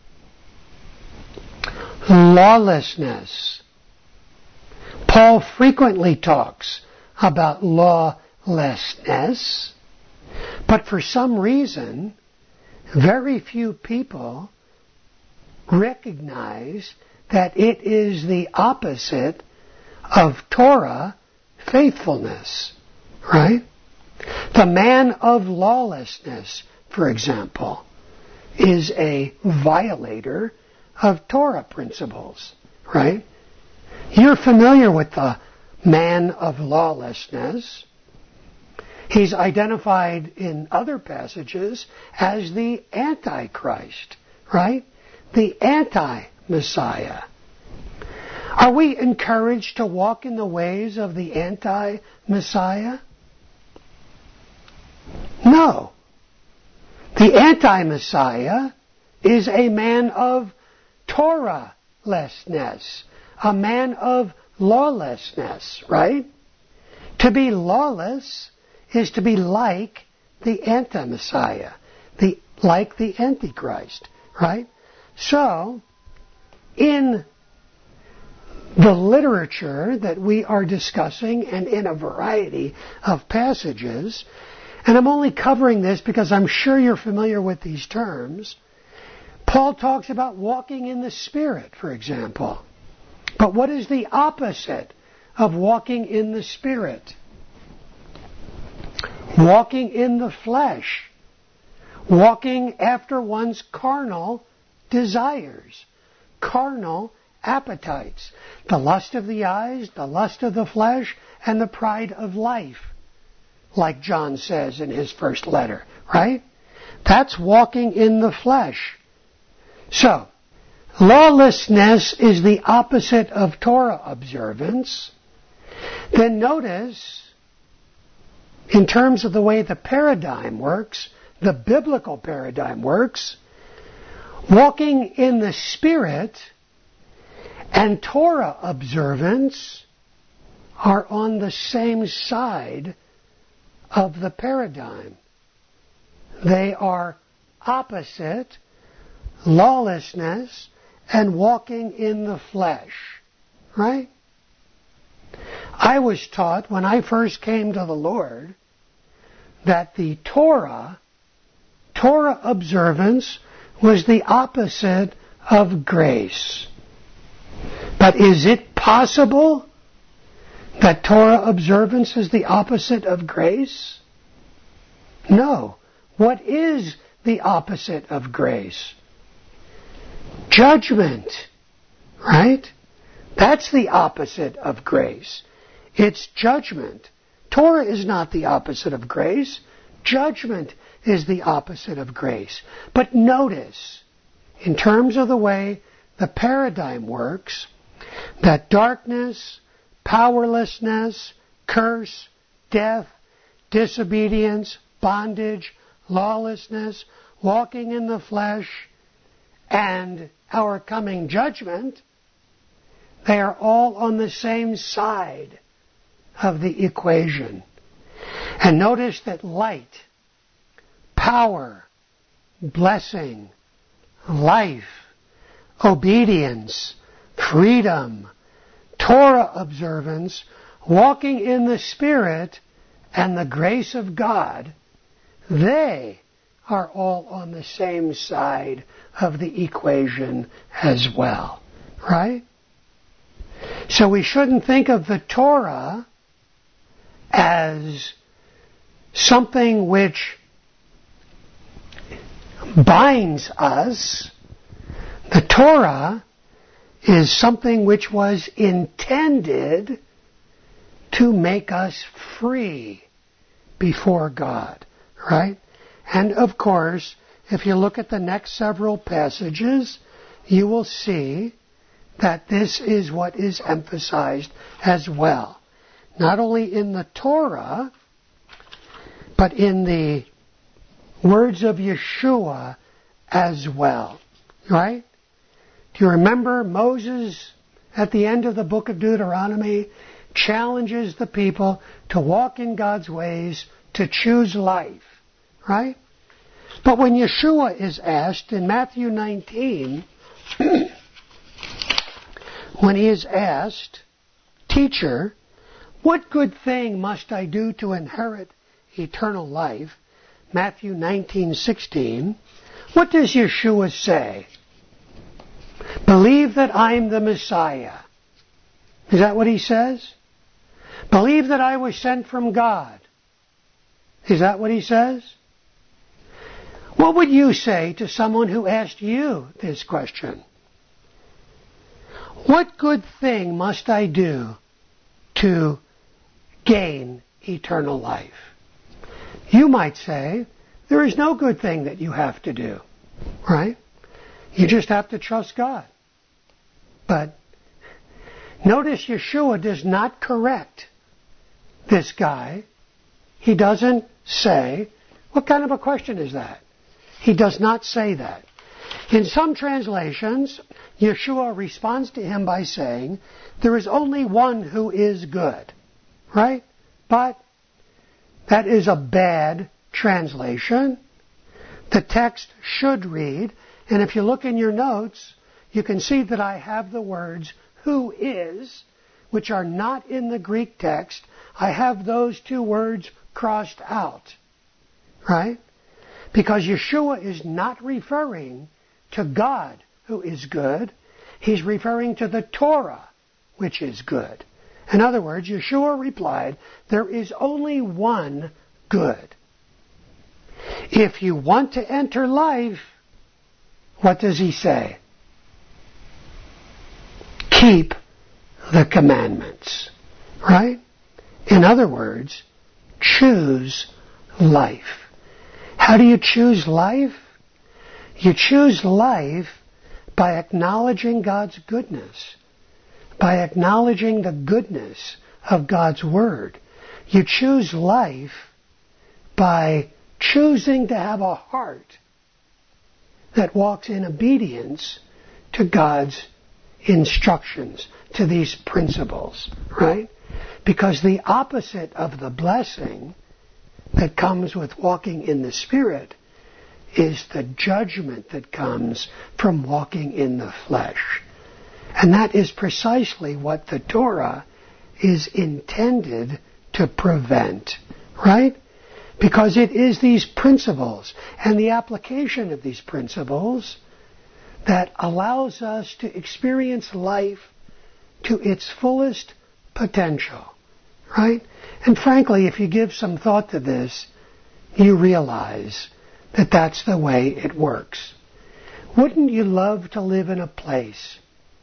Lawlessness. Paul frequently talks about lawlessness, but for some reason, very few people recognize that it is the opposite of Torah faithfulness, right? The man of lawlessness, for example, is a violator of Torah principles, right? You're familiar with the man of lawlessness. He's identified in other passages as the Antichrist, right? The anti-Messiah. Are we encouraged to walk in the ways of the anti-Messiah? No. The anti-Messiah is a man of Torah-lessness, a man of lawlessness, right? To be lawless is to be like the anti-Messiah, like the Antichrist, right? So, in the literature that we are discussing and in a variety of passages, and I'm only covering this because I'm sure you're familiar with these terms, Paul talks about walking in the Spirit, for example. But what is the opposite of walking in the Spirit? Walking in the flesh. Walking after one's carnal desires. Carnal appetites. The lust of the eyes, the lust of the flesh, and the pride of life. Like John says in his first letter, right? That's walking in the flesh. So, lawlessness is the opposite of Torah observance. Then notice, in terms of the way the paradigm works, the biblical paradigm works, walking in the Spirit and Torah observance are on the same side of the paradigm. They are opposite lawlessness and walking in the flesh. Right? I was taught when I first came to the Lord that the Torah observance was the opposite of grace. But is it possible that Torah observance is the opposite of grace? No. What is the opposite of grace? Judgment. Right? That's the opposite of grace. It's judgment. Torah is not the opposite of grace. Judgment is the opposite of grace. But notice, in terms of the way the paradigm works, that darkness, powerlessness, curse, death, disobedience, bondage, lawlessness, walking in the flesh, and our coming judgment, they are all on the same side of the equation. And notice that light, power, blessing, life, obedience, freedom, Torah observance, walking in the Spirit, and the grace of God, they are all on the same side of the equation as well. Right? So we shouldn't think of the Torah as something which binds us. The Torah is something which was intended to make us free before God. Right? And of course, if you look at the next several passages, you will see that this is what is emphasized as well. Not only in the Torah, but in the words of Yeshua as well. Right? Do you remember Moses, at the end of the book of Deuteronomy, challenges the people to walk in God's ways, to choose life? Right? But when Yeshua is asked in Matthew 19, when he is asked, "Teacher, what good thing must I do to inherit eternal life?" Matthew 19:16, what does Yeshua say? Believe that I am the Messiah. Is that what he says? Believe that I was sent from God. Is that what he says? What would you say to someone who asked you this question? What good thing must I do to gain eternal life? You might say, there is no good thing that you have to do. Right? You just have to trust God. But notice Yeshua does not correct this guy. He doesn't say, what kind of a question is that? He does not say that. In some translations, Yeshua responds to him by saying, there is only one who is good. Right? But that is a bad translation. The text should read, and if you look in your notes, you can see that I have the words who is, which are not in the Greek text. I have those two words crossed out. Right? Because Yeshua is not referring to God, who is good. He's referring to the Torah, which is good. In other words, Yeshua replied, there is only one good. If you want to enter life, what does he say? Keep the commandments. Right? In other words, choose life. How do you choose life? You choose life by acknowledging God's goodness, by acknowledging the goodness of God's Word. You choose life by choosing to have a heart that walks in obedience to God's instructions, to these principles, right? Because the opposite of the blessing that comes with walking in the Spirit is the judgment that comes from walking in the flesh. And that is precisely what the Torah is intended to prevent, right? Because it is these principles and the application of these principles that allows us to experience life to its fullest potential, right? And frankly, if you give some thought to this, you realize that that's the way it works. Wouldn't you love to live in a place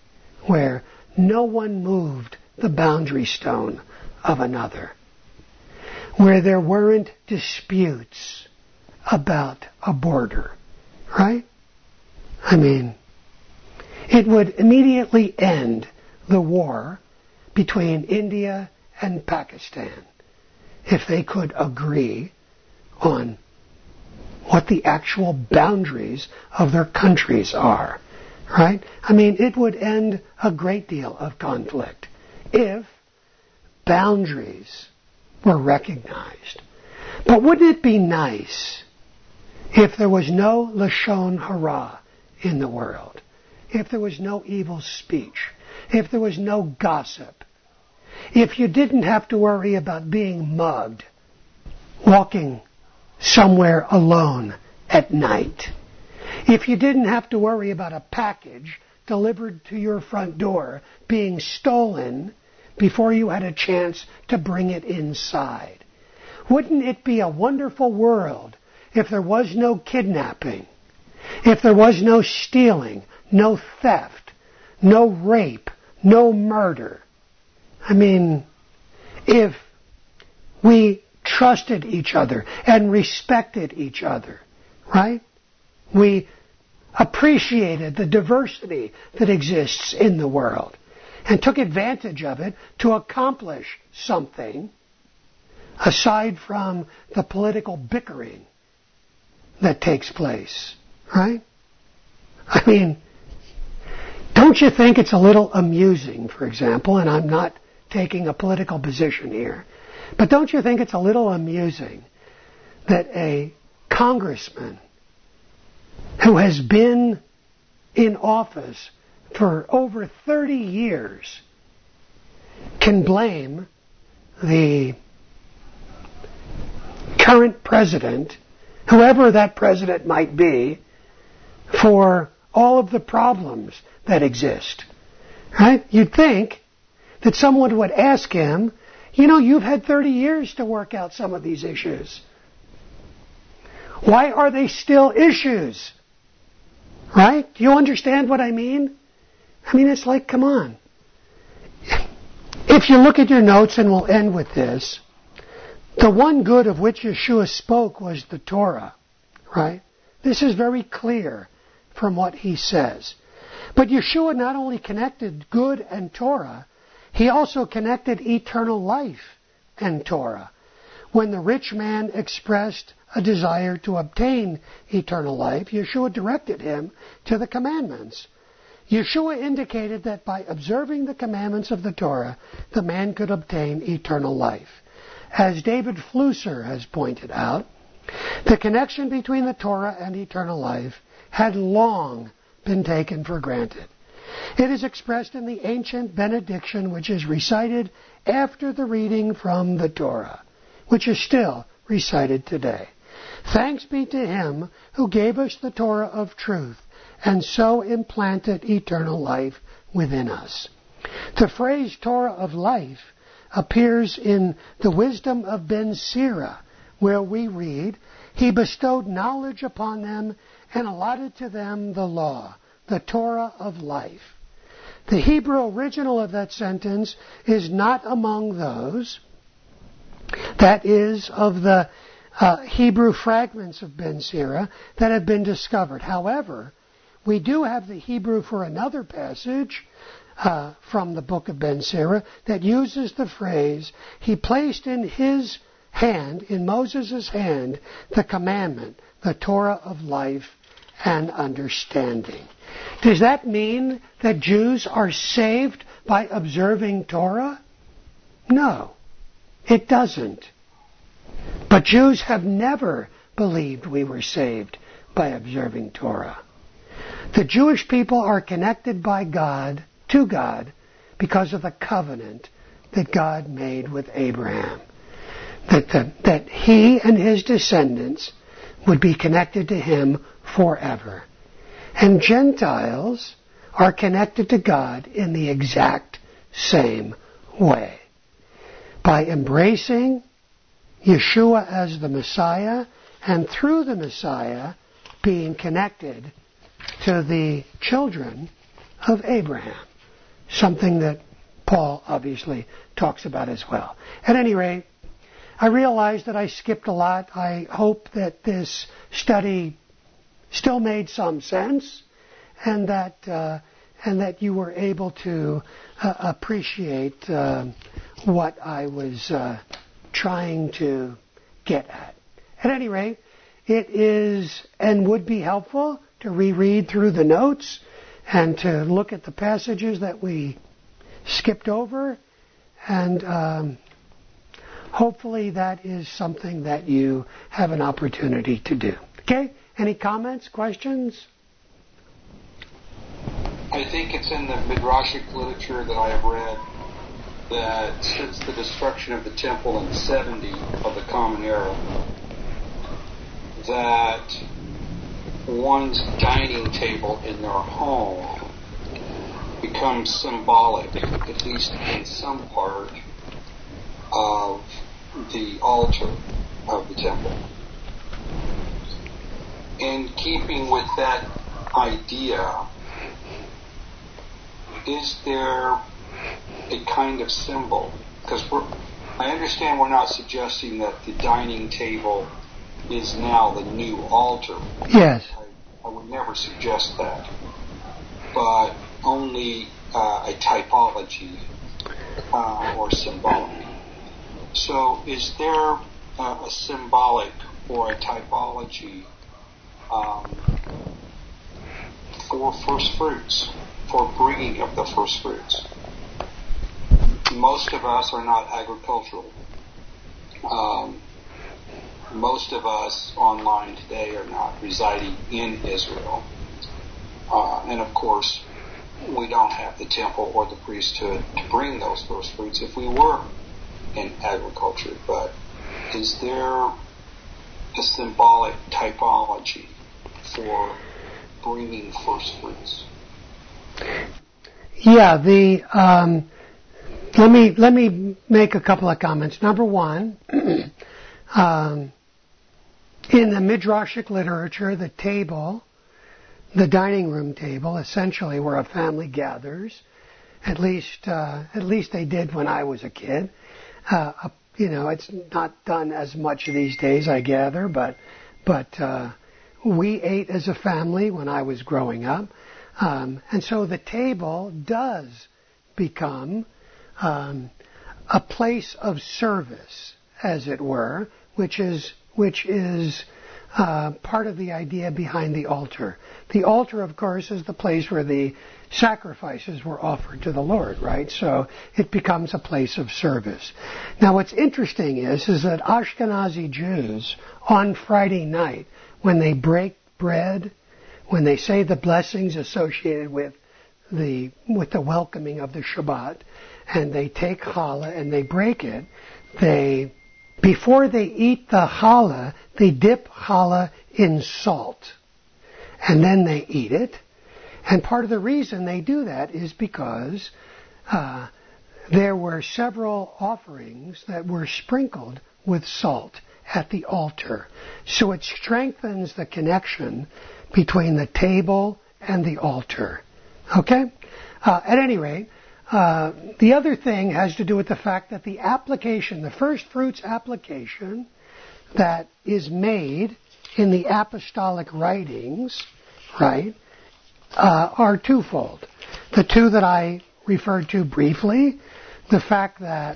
where no one moved the boundary stone of another, where there weren't disputes about a border, right? I mean, it would immediately end the war between India and Pakistan if they could agree on what the actual boundaries of their countries are, right? I mean, it would end a great deal of conflict if boundaries were recognized. But wouldn't it be nice if there was no Lashon Hara in the world, if there was no evil speech, if there was no gossip, if you didn't have to worry about being mugged, walking somewhere alone at night, if you didn't have to worry about a package delivered to your front door being stolen before you had a chance to bring it inside. Wouldn't it be a wonderful world if there was no kidnapping, if there was no stealing, no theft, no rape, no murder? I mean, if we trusted each other and respected each other, right? We appreciated the diversity that exists in the world and took advantage of it to accomplish something aside from the political bickering that takes place, right? I mean, don't you think it's a little amusing, for example, and I'm not taking a political position here, but don't you think it's a little amusing that a congressman who has been in office for over 30 years can blame the current president, whoever that president might be, for all of the problems that exist? Right? You'd think that someone would ask him, you know, you've had 30 years to work out some of these issues. Why are they still issues? Right? Do you understand what I mean? I mean, it's like, come on. If you look at your notes, and we'll end with this, the one good of which Yeshua spoke was the Torah, right? This is very clear from what he says. But Yeshua not only connected good and Torah, he also connected eternal life and Torah. When the rich man expressed a desire to obtain eternal life, Yeshua directed him to the commandments. Yeshua indicated that by observing the commandments of the Torah, the man could obtain eternal life. As David Flusser has pointed out, the connection between the Torah and eternal life had long been taken for granted. It is expressed in the ancient benediction which is recited after the reading from the Torah, which is still recited today. Thanks be to him who gave us the Torah of truth and so implanted eternal life within us. The phrase Torah of life appears in the wisdom of Ben Sira, where we read, he bestowed knowledge upon them and allotted to them the law, the Torah of life. The Hebrew original of that sentence is not among those, that is, of the Hebrew fragments of Ben Sira that have been discovered. However, we do have the Hebrew for another passage from the book of Ben Sira that uses the phrase, he placed in his hand, in Moses' hand, the commandment, the Torah of life and understanding. Does that mean that Jews are saved by observing Torah? No, it doesn't. But Jews have never believed we were saved by observing Torah. The Jewish people are connected by God, to God, because of the covenant that God made with Abraham. That he and his descendants would be connected to him forever. And Gentiles are connected to God in the exact same way. By embracing Yeshua as the Messiah, and through the Messiah being connected to the children of Abraham. something that Paul obviously talks about as well. At any rate, I realize that I skipped a lot. I hope that this study still made some sense, and that you were able to appreciate what I was trying to get at. At any rate, it is and would be helpful to reread through the notes and to look at the passages that we skipped over, and hopefully that is something that you have an opportunity to do. Okay? Any comments, questions? I think it's in the Midrashic literature that I have read that since the destruction of the temple in 70 of the Common Era, that one's dining table in their home becomes symbolic, at least in some part, of the altar of the temple. In keeping with that idea, is there a kind of symbol? Because I understand we're not suggesting that the dining table is now the new altar. Yes. I would never suggest that. But only a typology or symbolic. So is there a symbolic or a typology for first fruits, for bringing of the first fruits? Most of us are not agricultural. Most of us online today are not residing in Israel. And of course, we don't have the temple or the priesthood to bring those first fruits if we were in agriculture. But is there a symbolic typology for bringing first fruits? Yeah, let me make a couple of comments. Number one, in the Midrashic literature, the table, the dining room table, essentially where a family gathers. At least they did when I was a kid. It's not done as much these days, I gather, but we ate as a family when I was growing up. And so the table does become a place of service, as it were, which is part of the idea behind the altar. The altar, of course, is the place where the sacrifices were offered to the Lord, right? So it becomes a place of service. Now, what's interesting is that Ashkenazi Jews on Friday night, when they break bread, when they say the blessings associated with the welcoming of the Shabbat, and they take challah and they break it, before they eat the challah, they dip challah in salt. And then they eat it. And part of the reason they do that is because there were several offerings that were sprinkled with salt at the altar. So it strengthens the connection between the table and the altar. Okay? At any rate, the other thing has to do with the fact that the application, the first fruits application that is made in the apostolic writings, right, are twofold. The two that I referred to briefly, the fact that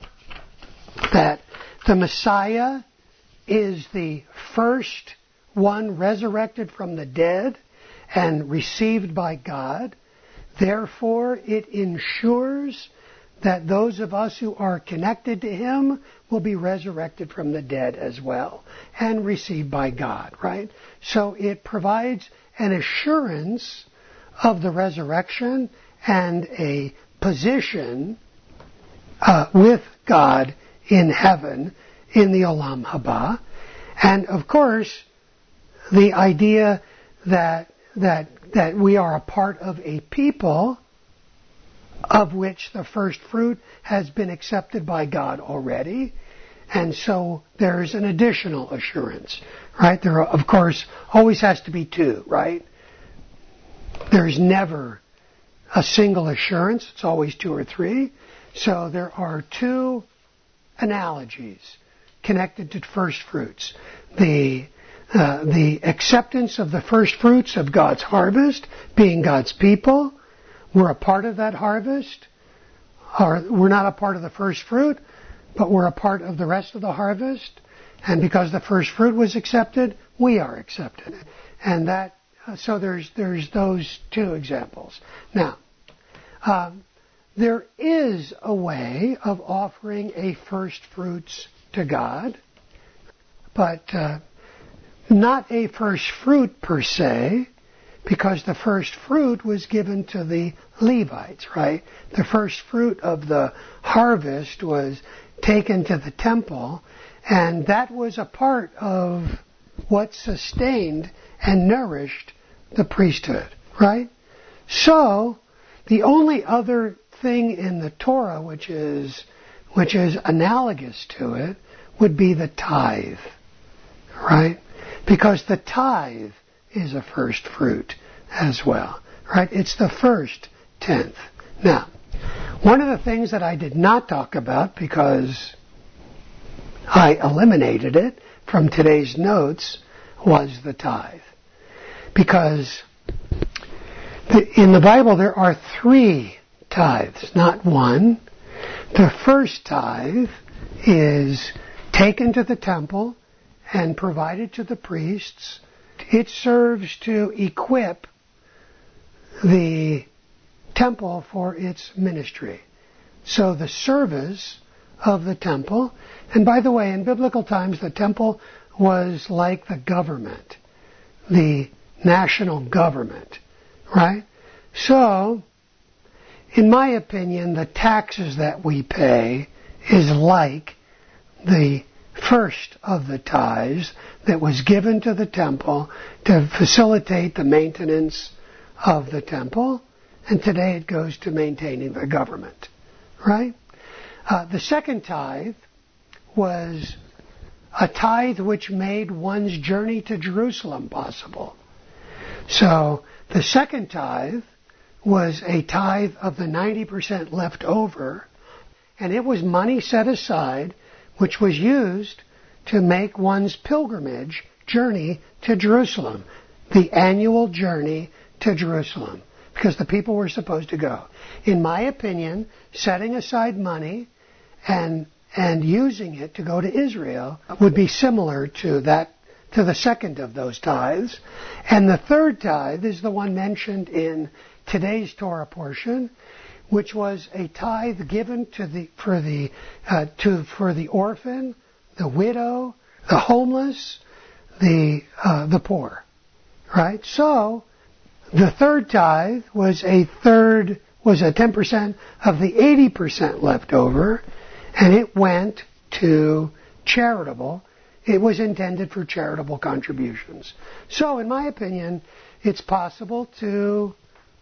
the Messiah is the first one resurrected from the dead and received by God. Therefore, it ensures that those of us who are connected to Him will be resurrected from the dead as well and received by God, right? So it provides an assurance of the resurrection and a position with God in heaven in the Olam Haba. And of course, the idea that we are a part of a people of which the first fruit has been accepted by God already. And so there's an additional assurance, right? There, of course, always has to be two, right? There's never a single assurance. It's always 2 or 3. So there are 2 analogies connected to first fruits. The acceptance of the first fruits of God's harvest, being God's people. We're a part of that harvest. Or we're not a part of the first fruit, but we're a part of the rest of the harvest. And because the first fruit was accepted, we are accepted. And that, so there's those 2 examples. Now, there is a way of offering a first fruits to God, but not a first fruit per se, because the first fruit was given to the Levites, right? The first fruit of the harvest was taken to the temple, and that was a part of what sustained and nourished the priesthood, right? So, the only other thing in the Torah which is analogous to it would be the tithe, right? Because the tithe is a first fruit as well, right? It's the first tenth. Now, one of the things that I did not talk about because I eliminated it from today's notes was the tithe. Because in the Bible there are 3 tithes, not 1. The first tithe is taken to the temple and provided to the priests. It serves to equip the temple for its ministry. So the service of the temple, and by the way, in biblical times the temple was like the government, the national government, right? So, in my opinion, the taxes that we pay is like the first of the tithes that was given to the temple to facilitate the maintenance of the temple, and today it goes to maintaining the government, right? The second tithe was a tithe which made one's journey to Jerusalem possible. So the second tithe was a tithe of the 90% left over, and it was money set aside which was used to make one's pilgrimage journey to Jerusalem, the annual journey to Jerusalem, because the people were supposed to go. In my opinion, setting aside money and using it to go to Israel would be similar to that, to the second of those tithes. And the third tithe is the one mentioned in today's Torah portion, which was a tithe given for the orphan, the widow, the homeless, the poor. Right? So the third tithe was a 10% of the 80% left over, and it went to charitable. It was intended for charitable contributions. So, in my opinion, it's possible to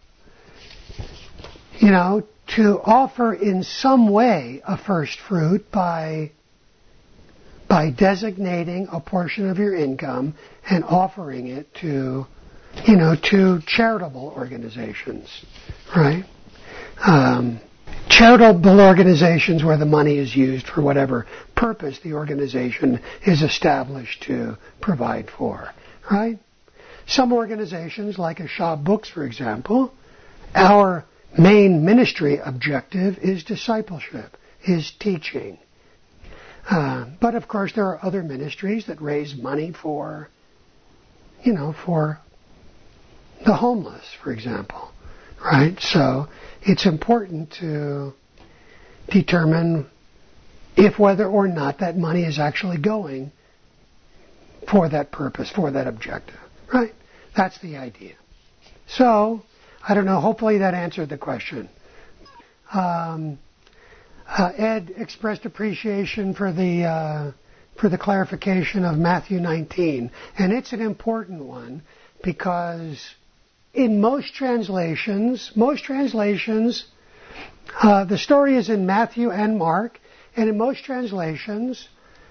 offer in some way a first fruit by designating a portion of your income and offering it to charitable organizations, right? Charitable organizations where the money is used for whatever purpose the organization is established to provide for, right? Some organizations, like Ashab Books, for example, our main ministry objective is discipleship, is teaching. But of course there are other ministries that raise money for the homeless, for example, right? So it's important to determine if whether or not that money is actually going for that purpose, for that objective, right? That's the idea. So, I don't know, hopefully that answered the question. Ed expressed appreciation for the clarification of Matthew 19, and it's an important one because in most translations, the story is in Matthew and Mark, and in most translations,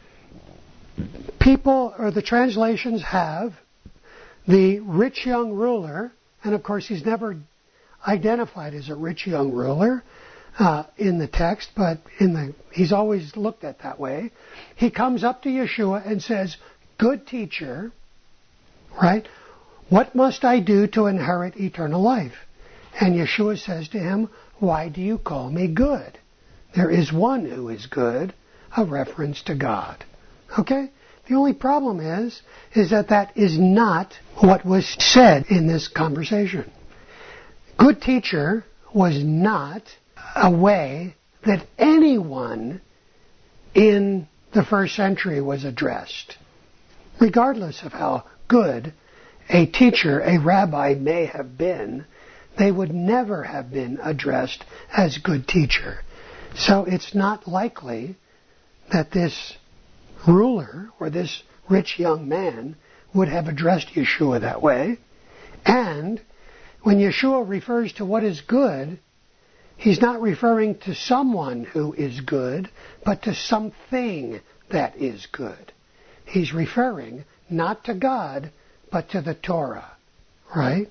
the translations have the rich young ruler, and of course he's never identified as a rich young ruler in the text, but he's always looked at that way. He comes up to Yeshua and says, "Good teacher," right? "What must I do to inherit eternal life?" And Yeshua says to him, "Why do you call me good? There is one who is good," a reference to God. Okay? The only problem is that is not what was said in this conversation. Good teacher was not a way that anyone in the first century was addressed. Regardless of how good a teacher, a rabbi may have been, they would never have been addressed as good teacher. So it's not likely that this ruler or this rich young man would have addressed Yeshua that way. And when Yeshua refers to what is good, he's not referring to someone who is good, but to something that is good. He's referring not to God, but to the Torah, right?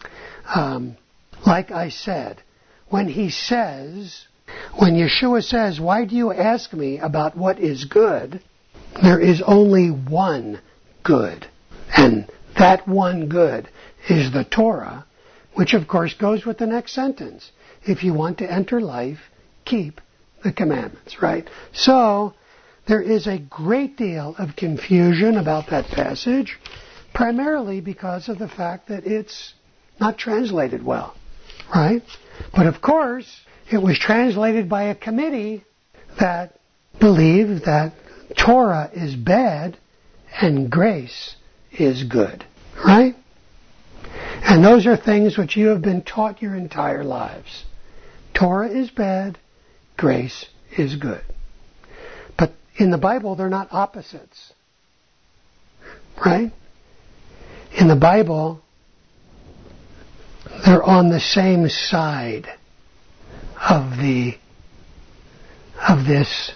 Like I said, when Yeshua says, "Why do you ask me about what is good?" there is only one good. And that one good is the Torah, which of course goes with the next sentence. If you want to enter life, keep the commandments, right? So, there is a great deal of confusion about that passage, primarily because of the fact that it's not translated well, right? But of course, it was translated by a committee that believed that Torah is bad and grace is good, right? And those are things which you have been taught your entire lives. Torah is bad, grace is good. But in the Bible, they're not opposites, right? In the Bible, they're on the same side of this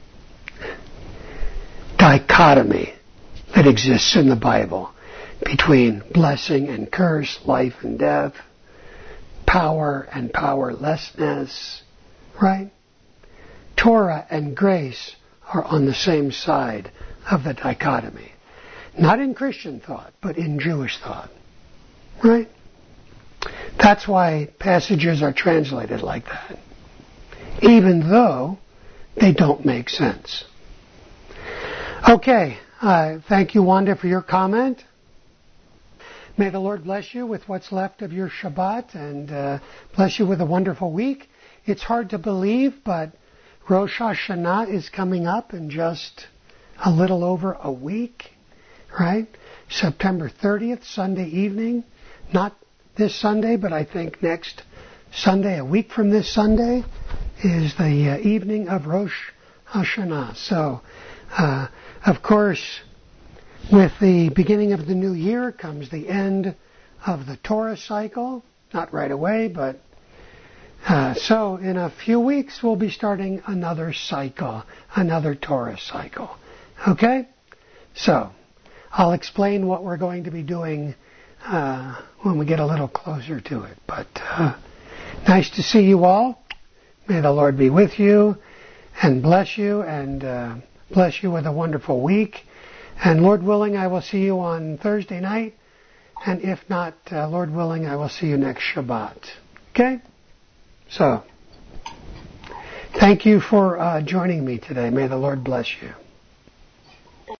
dichotomy that exists in the Bible between blessing and curse, life and death, power and powerlessness, right? Torah and grace are on the same side of the dichotomy. Not in Christian thought, but in Jewish thought, right? That's why passages are translated like that, even though they don't make sense. Okay, thank you, Wanda, for your comment. May the Lord bless you with what's left of your Shabbat and bless you with a wonderful week. It's hard to believe, but Rosh Hashanah is coming up in just a little over a week, right? September 30th, Sunday evening. Not this Sunday, but I think next Sunday, a week from this Sunday, is the evening of Rosh Hashanah. So, of course, with the beginning of the new year comes the end of the Torah cycle. Not right away, but so in a few weeks we'll be starting another cycle, another Torah cycle. Okay? So, I'll explain what we're going to be doing when we get a little closer to it. But nice to see you all. May the Lord be with you and bless you with a wonderful week. And Lord willing, I will see you on Thursday night. And if not, Lord willing, I will see you next Shabbat. Okay? So, thank you for joining me today. May the Lord bless you.